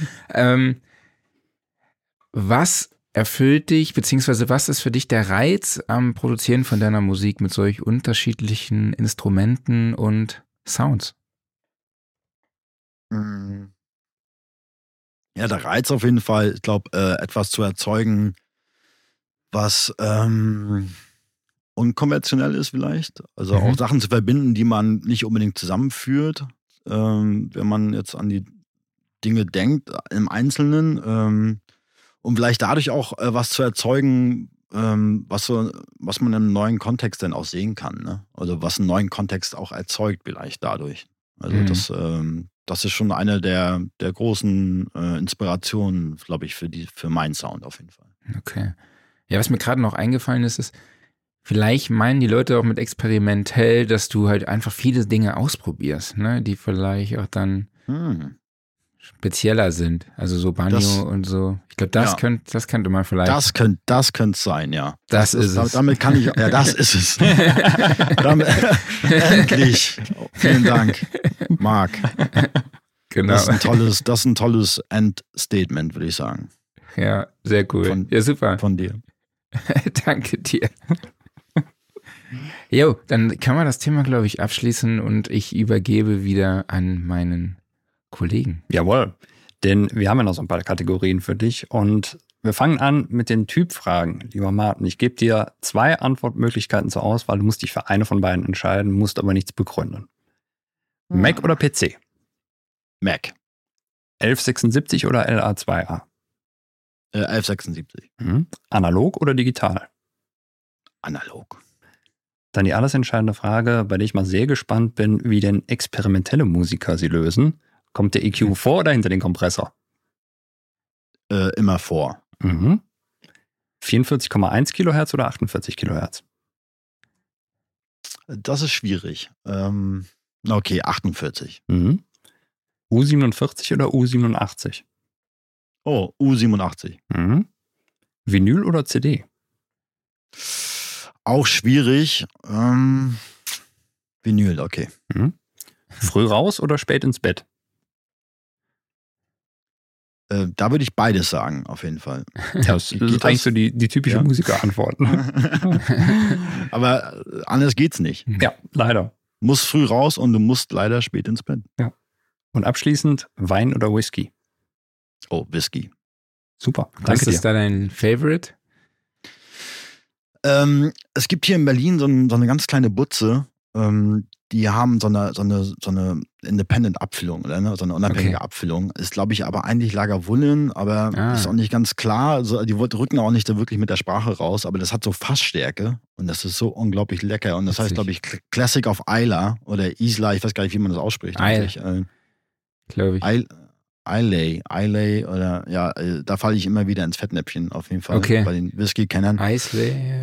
Was erfüllt dich, beziehungsweise was ist für dich der Reiz am Produzieren von deiner Musik mit solch unterschiedlichen Instrumenten und Sounds? Ja, der Reiz auf jeden Fall, ich glaube, etwas zu erzeugen, was unkonventionell ist vielleicht. Also auch Sachen zu verbinden, die man nicht unbedingt zusammenführt, wenn man jetzt an die Dinge denkt im Einzelnen. Um vielleicht dadurch auch was zu erzeugen, was man im neuen Kontext dann auch sehen kann. Ne? Also was einen neuen Kontext auch erzeugt vielleicht dadurch. Also das ist schon eine der großen Inspirationen, glaube ich, für meinen Sound auf jeden Fall. Okay. Ja, was mir gerade noch eingefallen ist, vielleicht meinen die Leute auch mit experimentell, dass du halt einfach viele Dinge ausprobierst, ne, die vielleicht auch dann spezieller sind. Also so Banjo und so. Ich glaube, das könnte man vielleicht. Das könnte es sein, ja. Das ist es. Damit kann ich, ja, das ist es. Endlich. Vielen Dank, Marc. Genau. Das ist ein tolles Endstatement, würde ich sagen. Ja, sehr cool. Ja, super. Von dir. Danke dir. Jo, dann kann man das Thema, glaube ich, abschließen und ich übergebe wieder an meinen Kollegen. Jawohl, denn wir haben ja noch so ein paar Kategorien für dich und wir fangen an mit den Typfragen. Lieber Martin, ich gebe dir 2 Antwortmöglichkeiten zur Auswahl. Du musst dich für eine von beiden entscheiden, musst aber nichts begründen. Mac oder PC? Mac. 1176 oder LA2A? 1176. Analog oder digital? Analog. Dann die alles entscheidende Frage, bei der ich mal sehr gespannt bin, wie denn experimentelle Musiker sie lösen. Kommt der EQ vor oder hinter den Kompressor? Immer vor. 44,1 Kilohertz oder 48 Kilohertz? Das ist schwierig. Okay, 48. U47 oder U87? Oh, U87. Vinyl oder CD? Auch schwierig. Vinyl, okay. Früh raus oder spät ins Bett? Da würde ich beides sagen, auf jeden Fall. Das ist eigentlich so die typische Musikerantwort. Aber anders geht's nicht. Ja, leider. Musst früh raus und du musst leider spät ins Bett. Ja. Und abschließend Wein oder Whisky? Oh, Whisky. Super, danke Was dir. ist da dein Favorite? Es gibt hier in Berlin so eine ganz kleine Butze, die haben so eine Independent-Abfüllung, oder ne? So eine unabhängige Abfüllung. Ist, glaube ich, aber eigentlich Lagavulin, aber ist auch nicht ganz klar. Also, die rücken auch nicht so wirklich mit der Sprache raus, aber das hat so Fassstärke und das ist so unglaublich lecker. Und das heißt, glaube ich, Classic of Isla oder Isla, ich weiß gar nicht, wie man das ausspricht. Glaube ich. Islay oder ja, da falle ich immer wieder ins Fettnäpfchen auf jeden Fall bei den Whisky-Kennern. Islay.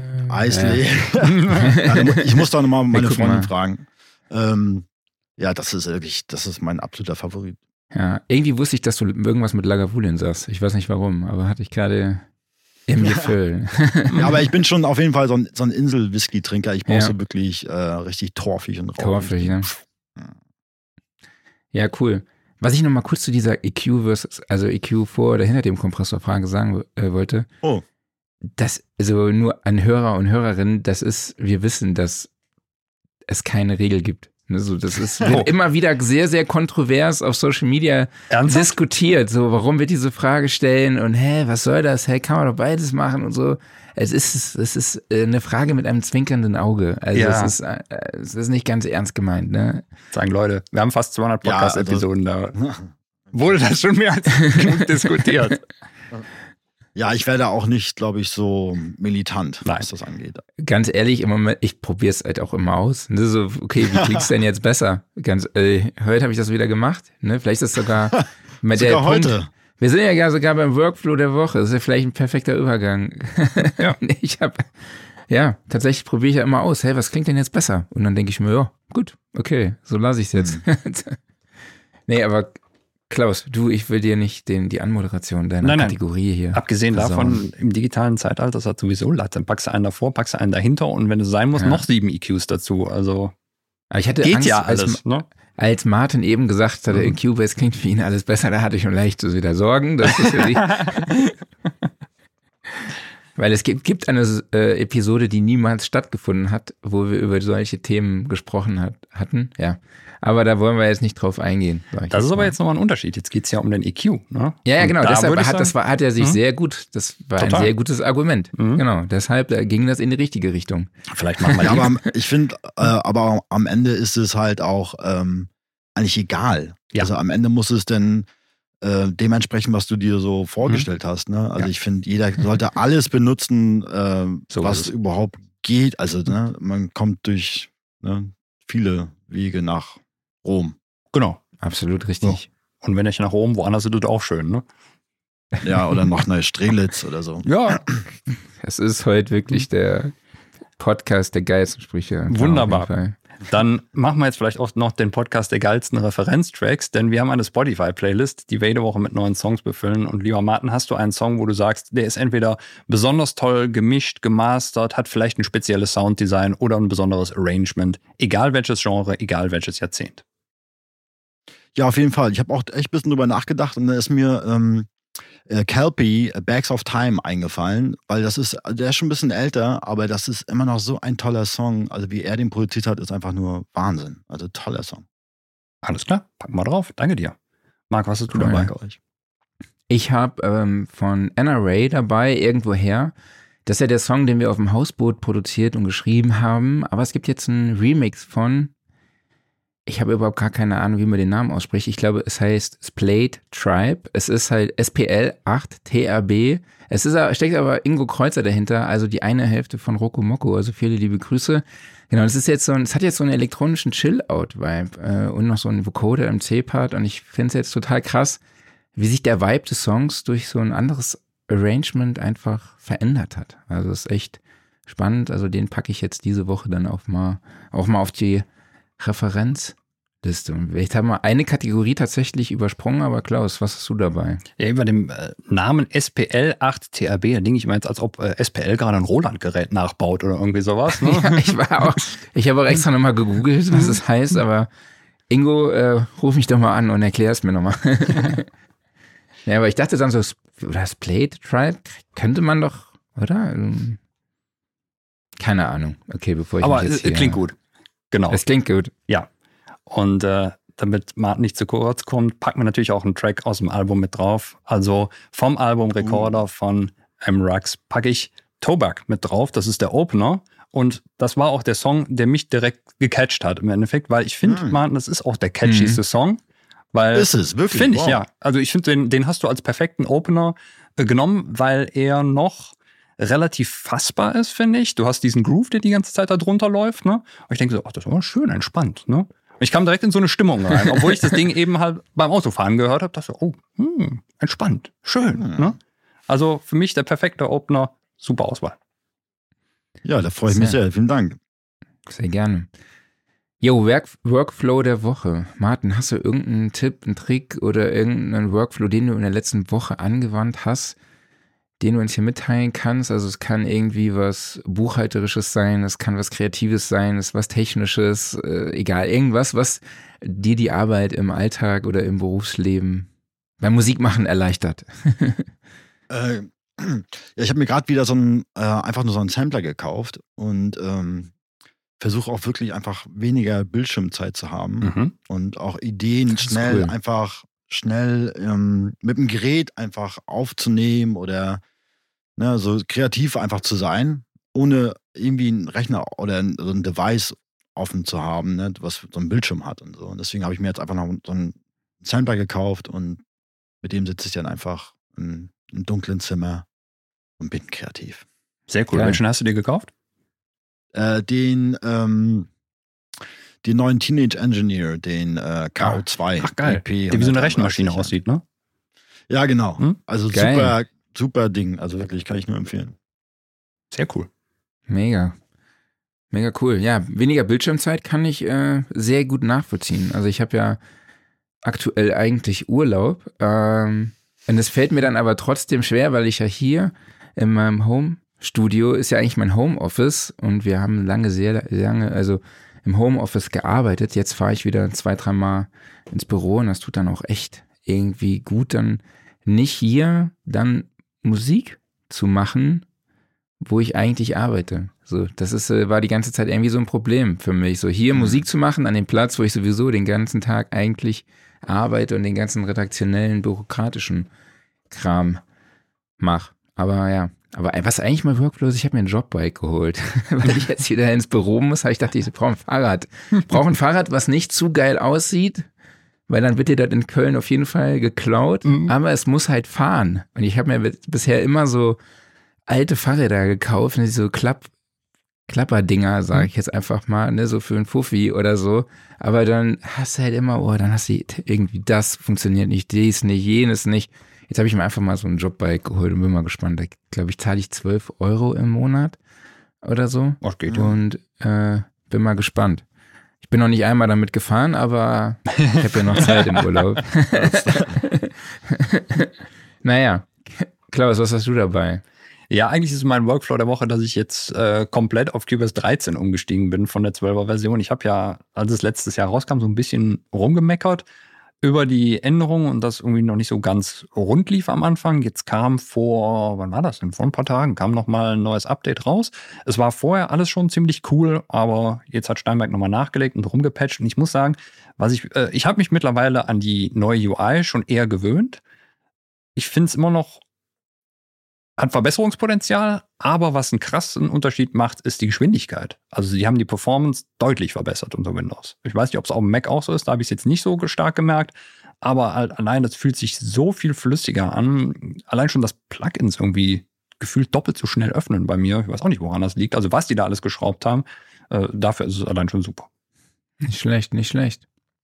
Ja, ich muss da nochmal meine Freundin fragen. Ja, das ist mein absoluter Favorit. Ja, irgendwie wusste ich, dass du irgendwas mit Lagavulin sagst. Ich weiß nicht warum, aber hatte ich gerade im Gefühl. Ja, aber ich bin schon auf jeden Fall so ein Insel-Whisky-Trinker. Ich brauche so wirklich richtig torfig und rauchig. Torfig, ne? Ja, cool. Was ich nochmal kurz zu dieser EQ versus, also EQ vor oder hinter dem Kompressorfrage sagen wollte. Oh. Das, also nur an Hörer und Hörerinnen, wir wissen, dass es keine Regel gibt. Also das wird immer wieder sehr, sehr kontrovers auf Social Media diskutiert. So, warum wir diese Frage stellen und was soll das? Kann man doch beides machen und so. Es ist eine Frage mit einem zwinkernden Auge. Also es ist nicht ganz ernst gemeint, ne? Sagen Leute, wir haben fast 200 Podcast-Episoden da. Wurde das schon mehr als genug diskutiert? Ja, ich werde auch nicht, glaube ich, so militant, was das angeht. Ganz ehrlich, im Moment, ich probiere es halt auch immer aus. Ne? So, okay, wie kriegst du denn jetzt besser? Heute habe ich das wieder gemacht. Ne? Vielleicht ist es sogar mit der heute. Punkt, wir sind ja sogar beim Workflow der Woche. Das ist ja vielleicht ein perfekter Übergang. Ja. Tatsächlich probiere ich ja immer aus. Was klingt denn jetzt besser? Und dann denke ich mir, ja, gut, okay, so lasse ich es jetzt. Nee, aber Klaus, ich will dir nicht die Anmoderation deiner Kategorie hier. Abgesehen davon, im digitalen Zeitalter ist das sowieso Latte. Dann packst du einen davor, packst du einen dahinter und wenn es sein muss, noch 7 EQs dazu. Also aber ich hatte geht Angst, ja alles, ne? Als Martin eben gesagt hat, der EQ-Bass klingt für ihn alles besser, da hatte ich schon leicht so wieder Sorgen. Das ist weil es gibt eine Episode, die niemals stattgefunden hat, wo wir über solche Themen gesprochen hatten. Ja. Aber da wollen wir jetzt nicht drauf eingehen. Das ist aber jetzt nochmal ein Unterschied. Jetzt geht es ja um den EQ. Ne? Ja, genau. Deshalb hat er sich sehr gut, das war ein sehr gutes Argument. Genau. Deshalb ging das in die richtige Richtung. Vielleicht machen wir ja, aber ich finde, aber am Ende ist es halt auch eigentlich egal. Ja. Also am Ende muss es denn dementsprechend, was du dir so vorgestellt hast. Ne? Also ich finde, jeder sollte alles benutzen, was überhaupt geht. Also man kommt durch viele Wege nach Rom. Genau. absolut richtig. Ja. Und wenn nicht nach Rom, woanders ist das auch schön, ne? Ja, oder noch eine Strelitz oder so. Ja. Es ist heute wirklich der Podcast der geilsten Sprüche. Wunderbar. Dann machen wir jetzt vielleicht auch noch den Podcast der geilsten Referenztracks, denn wir haben eine Spotify-Playlist, die wir jede Woche mit neuen Songs befüllen. Und lieber Martin, hast du einen Song, wo du sagst, der ist entweder besonders toll gemischt, gemastert, hat vielleicht ein spezielles Sounddesign oder ein besonderes Arrangement, egal welches Genre, egal welches Jahrzehnt? Ja, auf jeden Fall. Ich habe auch echt ein bisschen drüber nachgedacht und da ist mir Kelpie, Bags of Time eingefallen, weil der ist schon ein bisschen älter, aber das ist immer noch so ein toller Song. Also wie er den produziert hat, ist einfach nur Wahnsinn. Also toller Song. Alles klar, packen wir drauf. Danke dir. Marc, was hast du Cool, dabei? danke euch. Ich habe von Anna Ray dabei, irgendwoher. Das ist ja der Song, den wir auf dem Hausboot produziert und geschrieben haben, aber es gibt jetzt einen Remix von, ich habe überhaupt gar keine Ahnung, wie man den Namen ausspricht. Ich glaube, es heißt Splayed Tribe. Es ist halt SPL8TRB. Steckt aber Ingo Kreuzer dahinter, also die eine Hälfte von Rocco Mocco. Also viele liebe Grüße. Genau, es hat jetzt so einen elektronischen Chill-Out-Vibe und noch so einen Vocoder im C-Part. Und ich finde es jetzt total krass, wie sich der Vibe des Songs durch so ein anderes Arrangement einfach verändert hat. Also es ist echt spannend. Also den packe ich jetzt diese Woche dann auch mal auf die Referenzliste. Und vielleicht haben wir eine Kategorie tatsächlich übersprungen, aber Klaus, was hast du dabei? Ja, über dem Namen SPL8TRB, da denke ich mir jetzt, als ob SPL gerade ein Roland-Gerät nachbaut oder irgendwie sowas. Ne? Ja, ich habe auch extra nochmal gegoogelt, was es heißt, aber Ingo, ruf mich doch mal an und erklär es mir nochmal. Ja, aber ich dachte dann so, oder Splayed Tribe, könnte man doch, oder? Keine Ahnung. Okay, bevor ich Aber mich jetzt hier, klingt gut. Genau. Es klingt gut. Ja. Und damit Martin nicht zu kurz kommt, packen wir natürlich auch einen Track aus dem Album mit drauf. Also vom Album Recorder von M-Rux packe ich Tobak mit drauf. Das ist der Opener. Und das war auch der Song, der mich direkt gecatcht hat im Endeffekt, weil ich finde, Martin, das ist auch der catchigste Song. Weil, Ist es, wirklich? Finde ich, Wow. ja. Also ich finde, den hast du als perfekten Opener genommen, weil er noch relativ fassbar ist, finde ich. Du hast diesen Groove, der die ganze Zeit da drunter läuft, ne? Und ich denke so, ach, das ist aber schön entspannt, ne? Und ich kam direkt in so eine Stimmung rein, obwohl ich das Ding eben halt beim Autofahren gehört habe, dachte so, entspannt, schön, ne? Also für mich der perfekte Opener, super Auswahl. Ja, da freue ich mich sehr. Vielen Dank. Sehr gerne. Jo, Workflow der Woche. Martin, hast du irgendeinen Tipp, einen Trick oder irgendeinen Workflow, den du in der letzten Woche angewandt hast, den du uns hier mitteilen kannst? Also es kann irgendwie was Buchhalterisches sein, es kann was Kreatives sein, es ist was Technisches, egal, irgendwas, was dir die Arbeit im Alltag oder im Berufsleben beim Musikmachen erleichtert. Ja, ich habe mir gerade wieder einfach nur so einen Sampler gekauft und versuche auch wirklich einfach weniger Bildschirmzeit zu haben und auch Ideen schnell mit dem Gerät einfach aufzunehmen oder so kreativ einfach zu sein, ohne irgendwie einen Rechner oder so ein Device offen zu haben, ne, was so einen Bildschirm hat und so. Und deswegen habe ich mir jetzt einfach noch so einen Sampler gekauft und mit dem sitze ich dann einfach im dunklen Zimmer und bin kreativ. Sehr cool. Geil. Welchen hast du dir gekauft? Den neuen Teenage Engineer, den KO2. Ach geil, EP, der wie so eine Rechenmaschine 131. aussieht, ne? Ja, genau. Also Geil. super, super Ding. Also wirklich, kann ich nur empfehlen. Sehr cool. Mega. Mega cool. Ja, weniger Bildschirmzeit kann ich sehr gut nachvollziehen. Also ich habe ja aktuell eigentlich Urlaub. Und es fällt mir dann aber trotzdem schwer, weil ich ja hier in meinem Home-Studio ist ja eigentlich mein Homeoffice und wir haben sehr lange, also im Homeoffice gearbeitet. Jetzt fahre ich wieder 2-3 Mal ins Büro und das tut dann auch echt irgendwie gut, dann nicht hier dann Musik zu machen, wo ich eigentlich arbeite. So, das war die ganze Zeit irgendwie so ein Problem für mich. So hier Musik zu machen an dem Platz, wo ich sowieso den ganzen Tag eigentlich arbeite und den ganzen redaktionellen, bürokratischen Kram mache. Aber ja, was eigentlich mein Workflow ist, ich habe mir ein Jobbike geholt. Weil ich jetzt wieder ins Büro muss, habe ich gedacht, ich brauche ein Fahrrad. Ich brauche ein Fahrrad, was nicht zu geil aussieht, weil dann wird dir das in Köln auf jeden Fall geklaut. Aber es muss halt fahren. Und ich habe mir bisher immer so alte Fahrräder gekauft, die so Klapperdinger, sage ich jetzt einfach mal, ne, so für einen Fuffi oder so. Aber dann hast du halt immer, dann hast du irgendwie das funktioniert nicht, dies nicht, jenes nicht. Jetzt habe ich mir einfach mal so ein Jobbike geholt und bin mal gespannt. Da glaube ich, zahle ich 12 Euro im Monat oder so. Was geht? Und bin mal gespannt. Ich bin noch nicht einmal damit gefahren, aber ich habe ja noch Zeit im Urlaub. Naja, Klaus, was hast du dabei? Ja, eigentlich ist mein Workflow der Woche, dass ich jetzt komplett auf Cubase 13 umgestiegen bin von der 12er Version. Ich habe ja, als es letztes Jahr rauskam, so ein bisschen rumgemeckert über die Änderungen und das irgendwie noch nicht so ganz rund lief am Anfang. Jetzt kam wann war das denn? Vor ein paar Tagen kam nochmal ein neues Update raus. Es war vorher alles schon ziemlich cool, aber jetzt hat Steinberg nochmal nachgelegt und rumgepatcht. Und ich muss sagen, ich habe mich mittlerweile an die neue UI schon eher gewöhnt. Ich finde es immer noch, hat Verbesserungspotenzial, aber was einen krassen Unterschied macht, ist die Geschwindigkeit. Also sie haben die Performance deutlich verbessert unter Windows. Ich weiß nicht, ob es auf dem Mac auch so ist, da habe ich es jetzt nicht so stark gemerkt, aber halt allein, das fühlt sich so viel flüssiger an. Allein schon das Plugins irgendwie gefühlt doppelt so schnell öffnen bei mir. Ich weiß auch nicht, woran das liegt. Also was die da alles geschraubt haben, dafür ist es allein schon super. Nicht schlecht, nicht schlecht.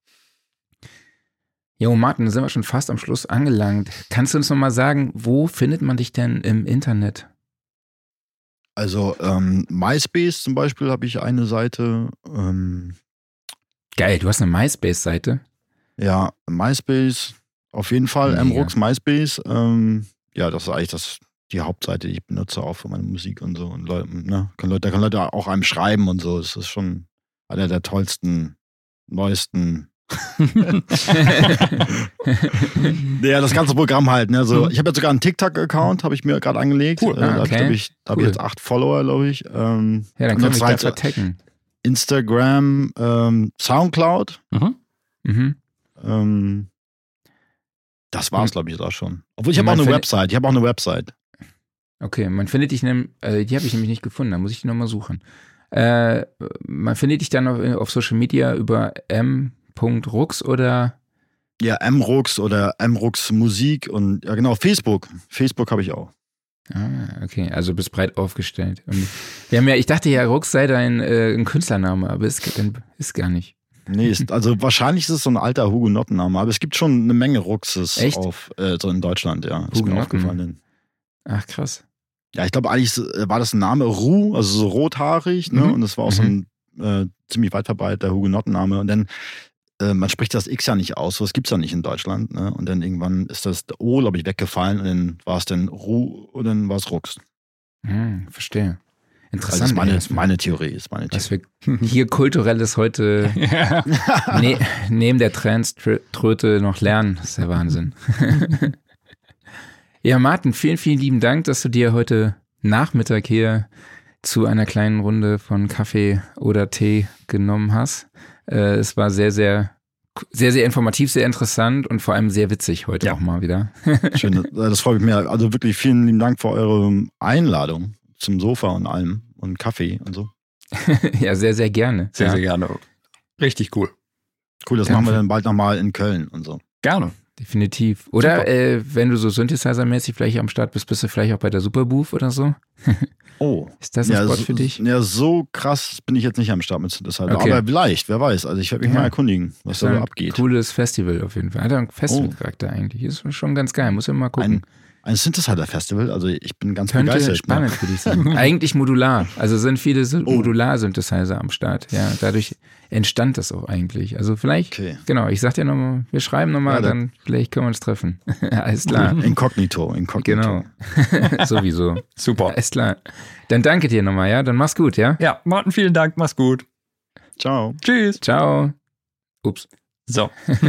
Jo, Martin, da sind wir schon fast am Schluss angelangt. Kannst du uns noch mal sagen, wo findet man dich denn im Internet? Also MySpace zum Beispiel habe ich eine Seite. Geil, du hast eine MySpace-Seite? Ja, MySpace auf jeden Fall. mrux MySpace. Ja, das ist eigentlich die Hauptseite, die ich benutze auch für meine Musik und so. Und Leute, ne, da können Leute auch einem schreiben und so. Es ist schon einer der tollsten, neuesten. Ja, das ganze Programm halt. Ne? Also, ich habe jetzt sogar einen TikTok-Account, habe ich mir gerade angelegt. Cool. Da habe ich jetzt 8 Follower, glaube ich. Ja, dann kann ich da vertecken. Instagram, Soundcloud. Das war's, glaube ich, auch schon. Obwohl, ich habe auch eine Website. Okay, man findet dich, die habe ich nämlich nicht gefunden, da muss ich die nochmal suchen. Man findet dich dann auf Social Media über m.rux oder? Ja, mrux oder mrux Musik und ja genau, Facebook. Facebook habe ich auch. Ah, okay, also bist breit aufgestellt. Und ich dachte ja, Rux sei dein Künstlername, aber ist gar nicht. Nee, also wahrscheinlich ist es so ein alter Hugenotten-Name, aber es gibt schon eine Menge Ruxes so in Deutschland, ja. Ist mir aufgefallen. Ach, krass. Ja, ich glaube eigentlich war das ein Name Ru, also so rothaarig, ne? Und das war auch so ein ziemlich weit verbreiteter Hugenotten-Name. Und dann, man spricht das X ja nicht aus, so das gibt's ja nicht in Deutschland, ne? Und dann irgendwann ist das O, glaube ich, weggefallen und dann war es dann Ru und dann war es Rux. Verstehe. Interessant. Also das ist meine Theorie. Was wir hier Kulturelles heute neben der Trans-Tröte noch lernen, das ist der Wahnsinn. Ja, Martin, vielen, vielen lieben Dank, dass du dir heute Nachmittag hier zu einer kleinen Runde von Kaffee oder Tee genommen hast. Es war sehr, sehr, sehr, sehr informativ, sehr interessant und vor allem sehr witzig heute auch mal wieder. Schön, das freut mich mehr. Also wirklich vielen lieben Dank für eure Einladung zum Sofa und allem und Kaffee und so. Ja, sehr, sehr gerne. Sehr, sehr gerne. Richtig cool. Cool, das machen wir dann bald nochmal in Köln und so. Gerne. Definitiv. Oder wenn du so Synthesizer-mäßig vielleicht am Start bist du vielleicht auch bei der Superbooth oder so? Oh. Ist das ein Spot für dich? Ja, so krass bin ich jetzt nicht am Start mit Synthesizer. Okay. Aber vielleicht, wer weiß. Also ich werde mich mal erkundigen, was da so abgeht. Cooles Festival auf jeden Fall. Hat einen Festivalcharakter eigentlich. Ist schon ganz geil. Muss ja mal gucken. Ein Synthesizer-Festival, also ich bin ganz begeistert. Könnte spannend für dich sein. Eigentlich modular. Also sind viele Modular-Synthesizer am Start. Ja, dadurch entstand das auch eigentlich. Also vielleicht, genau, ich sag dir nochmal, wir schreiben nochmal, dann vielleicht können wir uns treffen. Alles klar. Inkognito. Genau. Sowieso. Super. Alles klar. Dann danke dir nochmal, ja? Dann mach's gut, ja? Ja, Martin, vielen Dank. Mach's gut. Ciao. Tschüss. Ciao. Ups. So.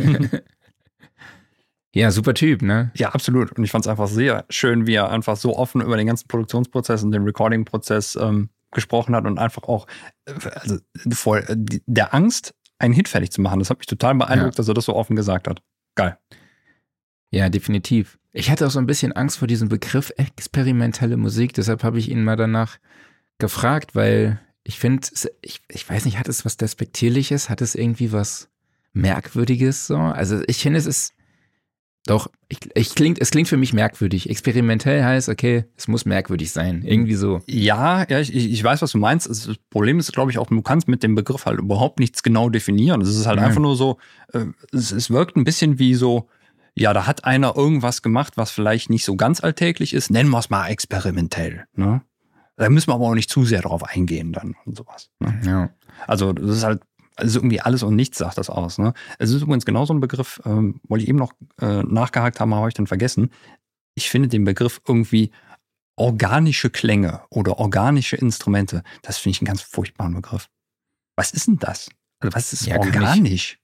Ja, super Typ, ne? Ja, absolut. Und ich fand es einfach sehr schön, wie er einfach so offen über den ganzen Produktionsprozess und den Recording-Prozess gesprochen hat und einfach auch vor der Angst, einen Hit fertig zu machen. Das hat mich total beeindruckt, dass er das so offen gesagt hat. Geil. Ja, definitiv. Ich hatte auch so ein bisschen Angst vor diesem Begriff experimentelle Musik, deshalb habe ich ihn mal danach gefragt, weil ich finde, ich weiß nicht, hat es was Despektierliches? Hat es irgendwie was Merkwürdiges so? Also ich finde, es ist Doch, es klingt für mich merkwürdig. Experimentell heißt, okay, es muss merkwürdig sein. Irgendwie so. Ja, ich weiß, was du meinst. Das Problem ist, glaube ich, auch, du kannst mit dem Begriff halt überhaupt nichts genau definieren. Es ist halt einfach nur so, es wirkt ein bisschen wie so, ja, da hat einer irgendwas gemacht, was vielleicht nicht so ganz alltäglich ist. Nennen wir es mal experimentell. Ne? Da müssen wir aber auch nicht zu sehr drauf eingehen dann und sowas. Ne? Ja. Also das ist halt irgendwie alles und nichts sagt das aus. Ne? Es ist übrigens genau so ein Begriff, wollte ich eben noch nachgehakt haben, habe ich dann vergessen. Ich finde den Begriff irgendwie organische Klänge oder organische Instrumente, das finde ich einen ganz furchtbaren Begriff. Was ist denn das? Also was ist organisch?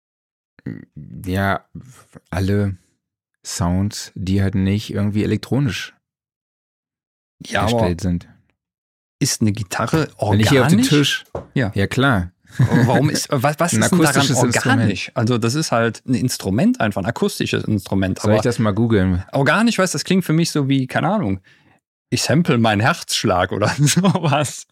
Ja, alle Sounds, die halt nicht irgendwie elektronisch erstellt sind. Ist eine Gitarre organisch? Wenn ich hier auf den Tisch. Ja klar. Warum ist, was ist denn daran organisch? Instrument. Also das ist halt ein Instrument einfach, ein akustisches Instrument. Soll ich das mal googeln? Organisch, weißt du, das klingt für mich so wie, keine Ahnung, ich sample meinen Herzschlag oder sowas.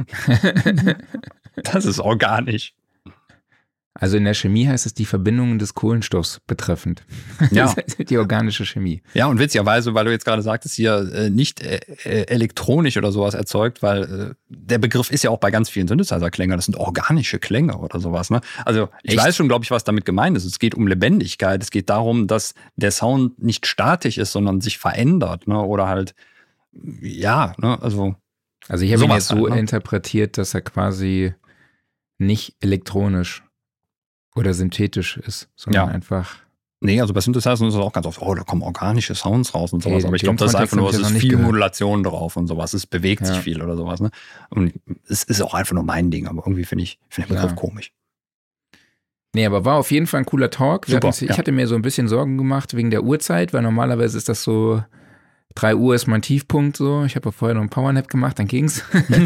Das ist organisch. Also in der Chemie heißt es die Verbindungen des Kohlenstoffs betreffend. Ja. Die organische Chemie. Ja, und witzigerweise, weil du jetzt gerade sagtest, hier nicht elektronisch oder sowas erzeugt, weil der Begriff ist ja auch bei ganz vielen Synthesizer-Klängen, das sind organische Klänge oder sowas. Ne? Also ich weiß schon, glaube ich, was damit gemeint ist. Es geht um Lebendigkeit, es geht darum, dass der Sound nicht statisch ist, sondern sich verändert. Ne? Oder halt, ja, ne? Also ich habe ihn jetzt so halt, ne? interpretiert, dass er quasi nicht elektronisch oder synthetisch ist, sondern einfach. Nee, also bei Synthesizern ist es auch ganz oft, da kommen organische Sounds raus und sowas. Aber ich glaube, das ist einfach nur, es ist viel Modulation drauf und sowas. Es bewegt sich viel oder sowas. Ne? Und es ist auch einfach nur mein Ding, aber irgendwie finde ich den Begriff komisch. Nee, aber war auf jeden Fall ein cooler Talk. Super, ich hatte mir so ein bisschen Sorgen gemacht wegen der Uhrzeit, weil normalerweise ist das so, 3 Uhr ist mein Tiefpunkt so. Ich habe vorher noch einen Powernap gemacht, dann ging's.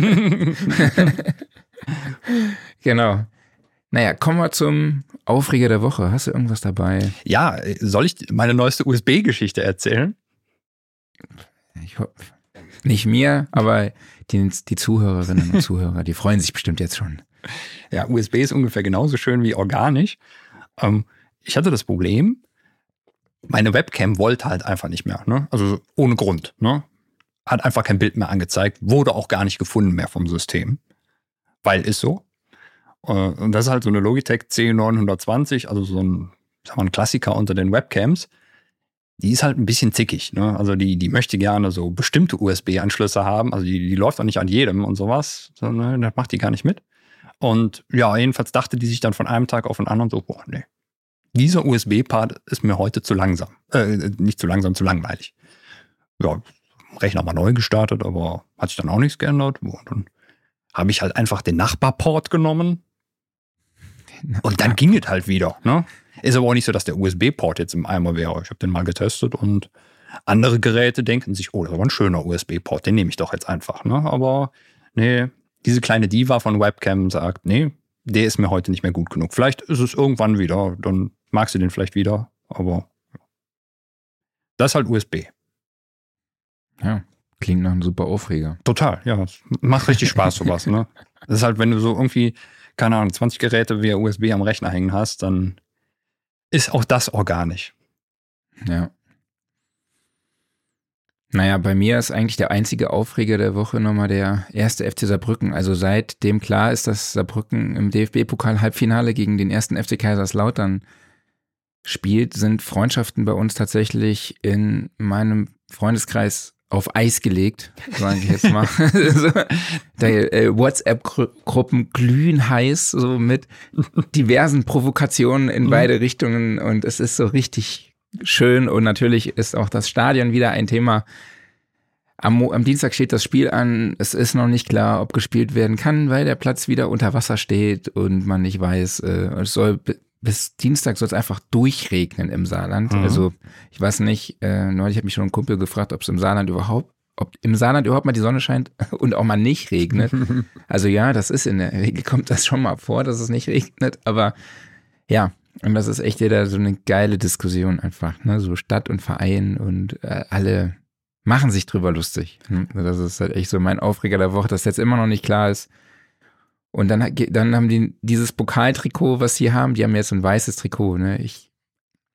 Genau. Naja, kommen wir zum Aufreger der Woche. Hast du irgendwas dabei? Ja, soll ich meine neueste USB-Geschichte erzählen? Ich hoffe, nicht mir, aber die Zuhörerinnen und Zuhörer, die freuen sich bestimmt jetzt schon. Ja, USB ist ungefähr genauso schön wie organisch. Ich hatte das Problem, meine Webcam wollte halt einfach nicht mehr. Ne? Also ohne Grund. Ne? Hat einfach kein Bild mehr angezeigt, wurde auch gar nicht gefunden mehr vom System. Weil ist so. Und das ist halt so eine Logitech C920, also so ein Klassiker unter den Webcams. Die ist halt ein bisschen zickig. Ne? Also die möchte gerne so bestimmte USB-Anschlüsse haben. Also die läuft auch nicht an jedem und sowas. So, ne? Das macht die gar nicht mit. Und ja, jedenfalls dachte die sich dann von einem Tag auf den anderen so, boah, nee. Dieser USB-Part ist mir heute zu langsam. Nicht zu langsam, zu langweilig. Ja, Rechner mal neu gestartet, aber hat sich dann auch nichts geändert. Und dann habe ich halt einfach den Nachbarport genommen. Und dann ging es halt wieder. Ne? Ist aber auch nicht so, dass der USB-Port jetzt im Eimer wäre. Ich habe den mal getestet und andere Geräte denken sich, oh, das war ein schöner USB-Port, den nehme ich doch jetzt einfach. Ne? Aber nee, diese kleine Diva von Webcam sagt, nee, der ist mir heute nicht mehr gut genug. Vielleicht ist es irgendwann wieder, dann magst du den vielleicht wieder, aber das ist halt USB. Ja, klingt nach einem super Aufreger. Total, ja. Macht richtig Spaß, sowas. Ne? Das ist halt, wenn du so irgendwie, keine Ahnung, 20 Geräte via USB am Rechner hängen hast, dann ist auch das organisch. Ja. Naja, bei mir ist eigentlich der einzige Aufreger der Woche nochmal der erste FC Saarbrücken. Also seitdem klar ist, dass Saarbrücken im DFB-Pokal-Halbfinale gegen den ersten FC Kaiserslautern spielt, sind Freundschaften bei uns tatsächlich in meinem Freundeskreis auf Eis gelegt, sage ich jetzt mal. So, WhatsApp-Gruppen glühen heiß, so mit diversen Provokationen in beide Richtungen und es ist so richtig schön und natürlich ist auch das Stadion wieder ein Thema. Am Dienstag steht das Spiel an, es ist noch nicht klar, ob gespielt werden kann, weil der Platz wieder unter Wasser steht und man nicht weiß, es soll bis Dienstag soll es einfach durchregnen im Saarland. Also ich weiß nicht, neulich hat mich schon ein Kumpel gefragt, ob im Saarland überhaupt mal die Sonne scheint und auch mal nicht regnet. Also ja, das ist in der Regel, kommt das schon mal vor, dass es nicht regnet, aber ja, und das ist echt wieder so eine geile Diskussion einfach, ne? So Stadt und Verein und alle machen sich drüber lustig. Das ist halt echt so mein Aufreger der Woche, dass jetzt immer noch nicht klar ist. Und dann haben die dieses Pokaltrikot, was sie haben, die haben jetzt so ein weißes Trikot, ne?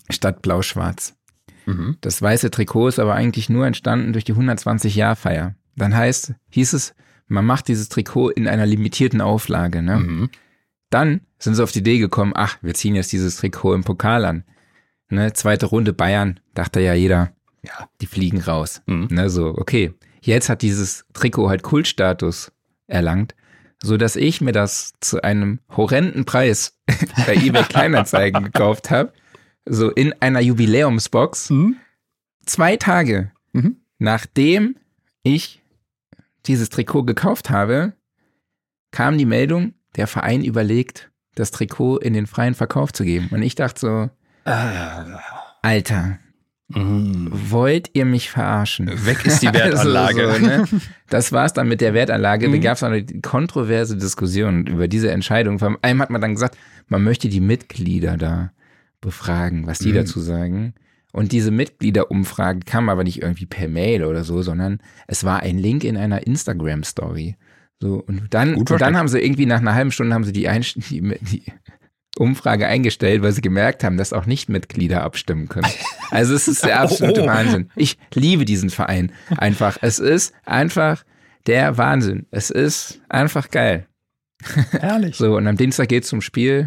statt blau-schwarz. Mhm. Das weiße Trikot ist aber eigentlich nur entstanden durch die 120-Jahr-Feier. Dann hieß es, man macht dieses Trikot in einer limitierten Auflage. Ne? Mhm. Dann sind sie auf die Idee gekommen, wir ziehen jetzt dieses Trikot im Pokal an. Ne? Zweite Runde Bayern, dachte ja jeder, Ja. die fliegen raus. Mhm. Ne? So, okay. Jetzt hat dieses Trikot halt Kultstatus erlangt, sodass ich mir das zu einem horrenden Preis bei eBay Kleinanzeigen gekauft habe. So in einer Jubiläumsbox. Mhm. 2 Tage Mhm. nachdem ich dieses Trikot gekauft habe, kam die Meldung, der Verein überlegt, das Trikot in den freien Verkauf zu geben. Und ich dachte so, Alter, wollt ihr mich verarschen? Weg ist die Wertanlage. Also ne? Das war's dann mit der Wertanlage. Da Mhm. gab es eine kontroverse Diskussion über diese Entscheidung. Vor allem hat man dann gesagt, man möchte die Mitglieder da befragen, was die dazu sagen. Und diese Mitgliederumfrage kam aber nicht irgendwie per Mail oder so, sondern es war ein Link in einer Instagram-Story. So, und dann haben sie irgendwie nach einer halben Stunde haben sie die Umfrage eingestellt, weil sie gemerkt haben, dass auch Nicht-Mitglieder abstimmen können. Also es ist der absolute Wahnsinn. Ich liebe diesen Verein einfach. Es ist einfach der Wahnsinn. Es ist einfach geil. Herrlich. So, und am Dienstag geht's zum Spiel.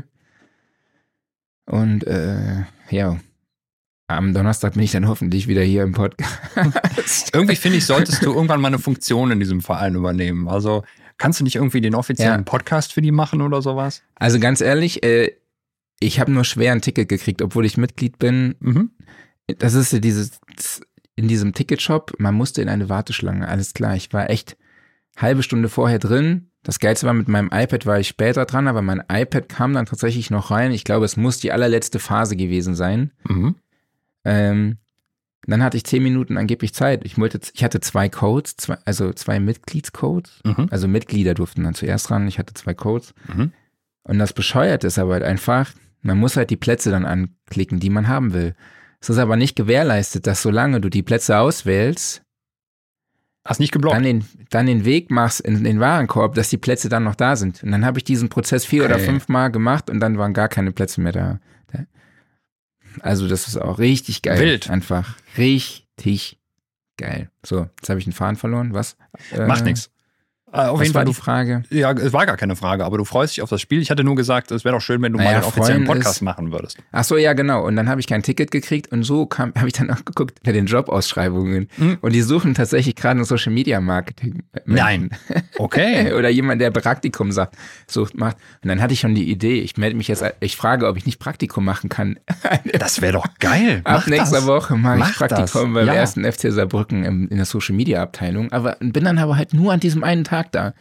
Und ja, am Donnerstag bin ich dann hoffentlich wieder hier im Podcast. Irgendwie finde ich, solltest du irgendwann mal eine Funktion in diesem Verein übernehmen. Also kannst du nicht irgendwie den offiziellen Podcast für die machen oder sowas? Also ganz ehrlich, ich habe nur schwer ein Ticket gekriegt, obwohl ich Mitglied bin. Mhm. Das ist ja in diesem Ticketshop, man musste in eine Warteschlange, alles klar. Ich war echt halbe Stunde vorher drin. Das Geilste war, mit meinem iPad war ich später dran, aber mein iPad kam dann tatsächlich noch rein. Ich glaube, es muss die allerletzte Phase gewesen sein. Mhm. Dann hatte ich 10 Minuten angeblich Zeit. Ich hatte 2 Codes, 2 Mitgliedscodes. Mhm. Also Mitglieder durften dann zuerst ran. Ich hatte 2 Codes. Mhm. Und das Bescheuerte ist aber halt einfach, man muss halt die Plätze dann anklicken, die man haben will. Es ist aber nicht gewährleistet, dass solange du die Plätze auswählst, Hast nicht geblockt. dann den Weg machst in den Warenkorb, dass die Plätze dann noch da sind. Und dann habe ich diesen Prozess 4 oder 5 Mal gemacht und dann waren gar keine Plätze mehr da. Also das ist auch richtig geil. Wild. Einfach richtig geil. So, jetzt habe ich den Faden verloren. Was? Macht nichts. Auf Was jeden war Fall, die Frage? Ja, es war gar keine Frage, aber du freust dich auf das Spiel. Ich hatte nur gesagt, es wäre doch schön, wenn du mal einen offiziellen Podcast machen würdest. Ach so, ja, genau. Und dann habe ich kein Ticket gekriegt und so habe ich dann auch geguckt bei den Jobausschreibungen. Und die suchen tatsächlich gerade ein Social Media Marketing. Nein. Okay. Oder jemand, der Praktikum macht. Und dann hatte ich schon die Idee, ich melde mich jetzt, ich frage, ob ich nicht Praktikum machen kann. Das wäre doch geil. Ab nächster Woche mache ich Praktikum beim Ja. 1. FC Saarbrücken in der Social Media Abteilung. Aber bin dann aber halt nur an diesem einen Tag da.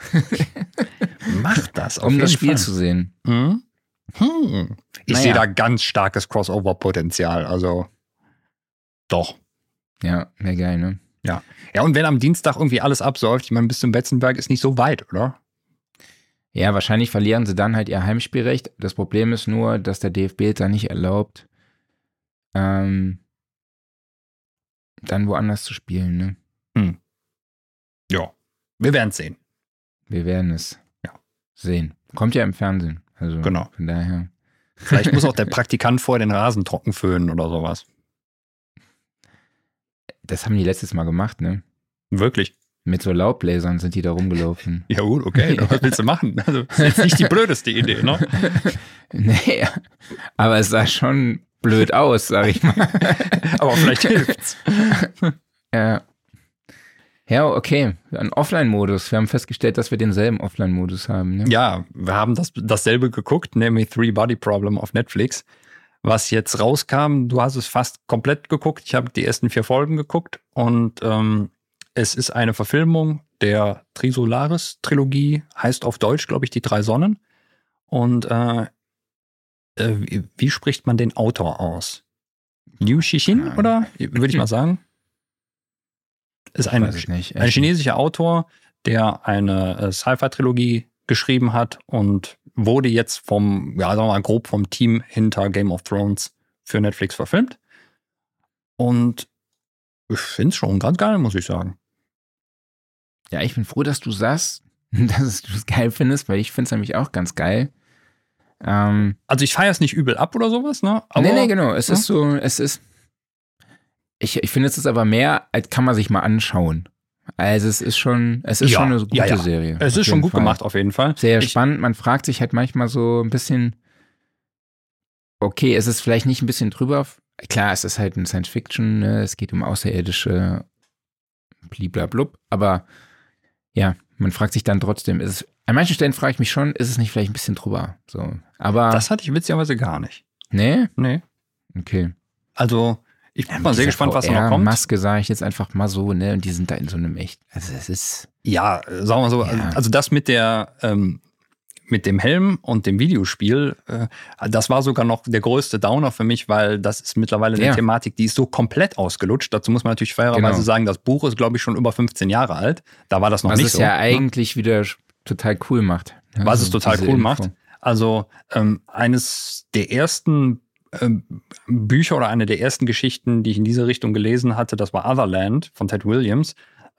Mach das, auf Um jeden das Spiel Fall. zu sehen. Ich Naja. sehe da ganz starkes Crossover-Potenzial. Also doch. Ja, wäre geil, ne? Ja, und wenn am Dienstag irgendwie alles absäuft, ich meine, bis zum Betzenberg ist nicht so weit, oder? Ja, wahrscheinlich verlieren sie dann halt ihr Heimspielrecht. Das Problem ist nur, dass der DFB es da nicht erlaubt, dann woanders zu spielen, ne? Ja. Wir werden es sehen. Wir werden es sehen. Kommt ja im Fernsehen. Also Genau. von daher. Vielleicht muss auch der Praktikant vorher den Rasen trocken föhnen oder sowas. Das haben die letztes Mal gemacht, ne? Wirklich? Mit so Laubbläsern sind die da rumgelaufen. Ja gut, okay. Was willst du machen? Also, das ist jetzt nicht die blödeste Idee, ne? Nee, aber es sah schon blöd aus, sag ich mal. Aber vielleicht hilft's. Ja, okay. Ein Offline-Modus. Wir haben festgestellt, dass wir denselben Offline-Modus haben. Ne? Ja, wir haben dasselbe geguckt, nämlich Three Body Problem auf Netflix. Was jetzt rauskam, du hast es fast komplett geguckt. Ich habe die ersten 4 Folgen geguckt und es ist eine Verfilmung der Trisolaris-Trilogie, heißt auf Deutsch, glaube ich, die 3 Sonnen. Und wie spricht man den Autor aus? Liu Cixin, oder? Würde ich mal sagen. Ist ein chinesischer Autor, der eine Sci-Fi-Trilogie geschrieben hat und wurde jetzt sagen wir mal grob vom Team hinter Game of Thrones für Netflix verfilmt. Und ich finde es schon ganz geil, muss ich sagen. Ja, ich bin froh, dass du sagst, dass du es geil findest, weil ich finde es nämlich auch ganz geil. Also ich feiere es nicht übel ab oder sowas, ne? Aber, nee, genau. Es ist so, ich finde, es ist aber mehr, als kann man sich mal anschauen. Also es ist schon eine gute Serie. Es ist schon gut gemacht, auf jeden Fall. Sehr spannend. Man fragt sich halt manchmal so ein bisschen, okay, es ist vielleicht nicht ein bisschen drüber. Klar, es ist halt ein Science-Fiction, ne? Es geht um Außerirdische, bliblablub. Aber ja, man fragt sich dann trotzdem, an manchen Stellen frage ich mich schon, ist es nicht vielleicht ein bisschen drüber? So, aber das hatte ich witzigerweise gar nicht. Nee? Nee. Okay. Also, ich bin mal sehr gespannt, was da noch kommt. Maske sage ich jetzt einfach mal so, ne? Und die sind da in so einem echt. Also es ist. Ja, sagen wir mal so, also das mit dem Helm und dem Videospiel, das war sogar noch der größte Downer für mich, weil das ist mittlerweile eine Thematik, die ist so komplett ausgelutscht. Dazu muss man natürlich fairerweise sagen, das Buch ist, glaube ich, schon über 15 Jahre alt. Da war das noch nicht so. Was es ja eigentlich wieder total cool macht. Was es total cool macht. Also eines der ersten Bücher oder eine der ersten Geschichten, die ich in diese Richtung gelesen hatte, das war Otherland von Ted Williams,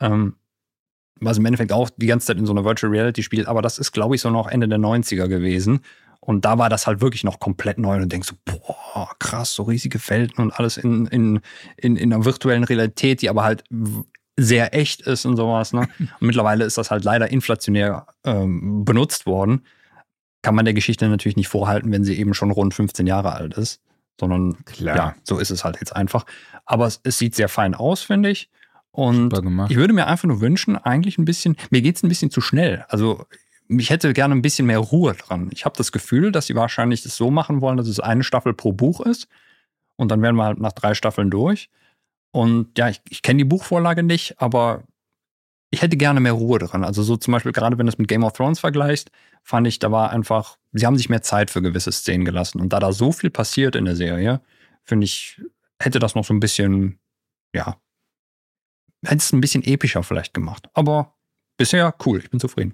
was im Endeffekt auch die ganze Zeit in so einer Virtual Reality spielt, aber das ist, glaube ich, so noch Ende der 90er gewesen. Und da war das halt wirklich noch komplett neu und du denkst so, boah, krass, so riesige Welten und alles in einer virtuellen Realität, die aber halt sehr echt ist und sowas. Ne? Und mittlerweile ist das halt leider inflationär benutzt worden. Kann man der Geschichte natürlich nicht vorhalten, wenn sie eben schon rund 15 Jahre alt ist. Sondern, ja, so ist es halt jetzt einfach. Aber es sieht sehr fein aus, finde ich. Und ich würde mir einfach nur wünschen, eigentlich ein bisschen, mir geht es ein bisschen zu schnell. Also ich hätte gerne ein bisschen mehr Ruhe dran. Ich habe das Gefühl, dass sie wahrscheinlich das so machen wollen, dass es eine Staffel pro Buch ist. Und dann werden wir halt nach 3 Staffeln durch. Und ja, ich kenne die Buchvorlage nicht, aber ich hätte gerne mehr Ruhe dran. Also so zum Beispiel, gerade wenn du es mit Game of Thrones vergleichst, fand ich, da war einfach, sie haben sich mehr Zeit für gewisse Szenen gelassen. Und da so viel passiert in der Serie, finde ich, hätte das noch so ein bisschen, ja, hätte es ein bisschen epischer vielleicht gemacht. Aber bisher cool, ich bin zufrieden.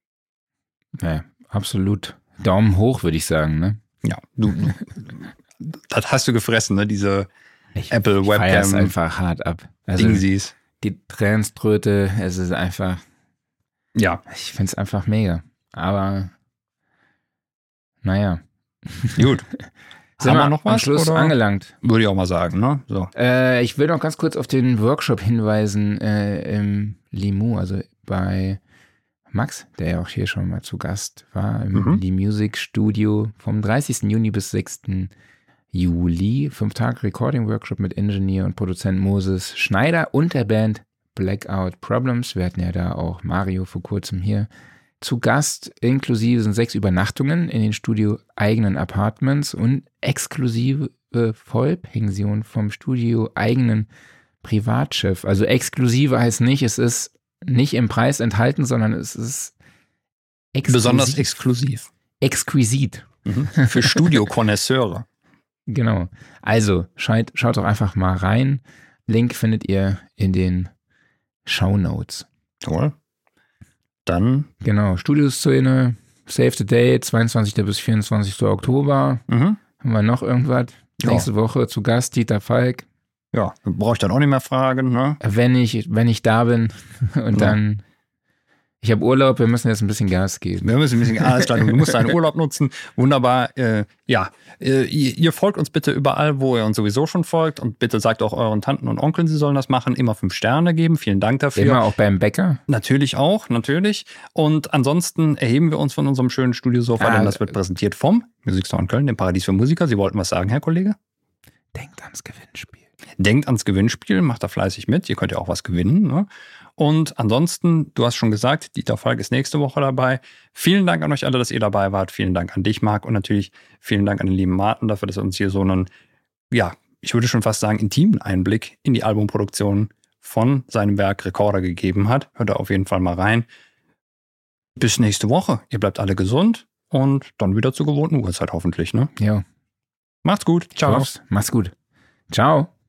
Ja, absolut. Daumen hoch, würde ich sagen, ne? Ja, das hast du gefressen, ne? Diese Apple Webcam. Ich feier's einfach hart ab. Also Dingsies. Die Tränenströte, es ist einfach. Ja. Ich finde es einfach mega. Aber naja. Gut. Sind wir noch was? Am Schluss oder? Angelangt. Würde ich auch mal sagen, ne? So. Ich will noch ganz kurz auf den Workshop hinweisen im Limu, also bei Max, der ja auch hier schon mal zu Gast war, im Lee Music Studio vom 30. Juni bis 6. Juli. 5 Tage Recording-Workshop mit Ingenieur und Produzent Moses Schneider und der Band Blackout Problems. Wir hatten ja da auch Mario vor kurzem hier zu Gast. Inklusive sind 6 Übernachtungen in den Studio-eigenen Apartments und exklusive Vollpension vom Studio-eigenen Privatschiff. Also exklusive heißt nicht, es ist nicht im Preis enthalten, sondern es ist besonders exklusiv. Exquisit. Für Studio-Konnoisseure. Genau. Also schaut doch einfach mal rein. Link findet ihr in den Shownotes. Cool. Dann. Genau. Studioszene, Save the Date, 22. bis 24. Oktober. Haben wir noch irgendwas? Ja. Nächste Woche zu Gast Dieter Falk. Ja, brauche ich dann auch nicht mehr fragen, ne? Wenn ich da bin und dann. Ich habe Urlaub, wir müssen jetzt ein bisschen Gas geben. Alles klar, du musst deinen Urlaub nutzen. Wunderbar. Ihr folgt uns bitte überall, wo ihr uns sowieso schon folgt. Und bitte sagt auch euren Tanten und Onkeln, sie sollen das machen. Immer 5 Sterne geben. Vielen Dank dafür. Immer auch beim Bäcker? Natürlich auch, natürlich. Und ansonsten erheben wir uns von unserem schönen Studiosofa, denn das wird präsentiert vom Music Store in Köln, dem Paradies für Musiker. Sie wollten was sagen, Herr Kollege? Denkt ans Gewinnspiel. Denkt ans Gewinnspiel, macht da fleißig mit. Ihr könnt ja auch was gewinnen, ne? Und ansonsten, du hast schon gesagt, Dieter Falk ist nächste Woche dabei. Vielen Dank an euch alle, dass ihr dabei wart. Vielen Dank an dich, Marc. Und natürlich vielen Dank an den lieben Martin dafür, dass er uns hier so einen, ja, ich würde schon fast sagen, intimen Einblick in die Albumproduktion von seinem Werk Recorder gegeben hat. Hört da auf jeden Fall mal rein. Bis nächste Woche. Ihr bleibt alle gesund und dann wieder zur gewohnten Uhrzeit hoffentlich, ne? Ja. Macht's gut. Ciao. Mach's gut. Ciao.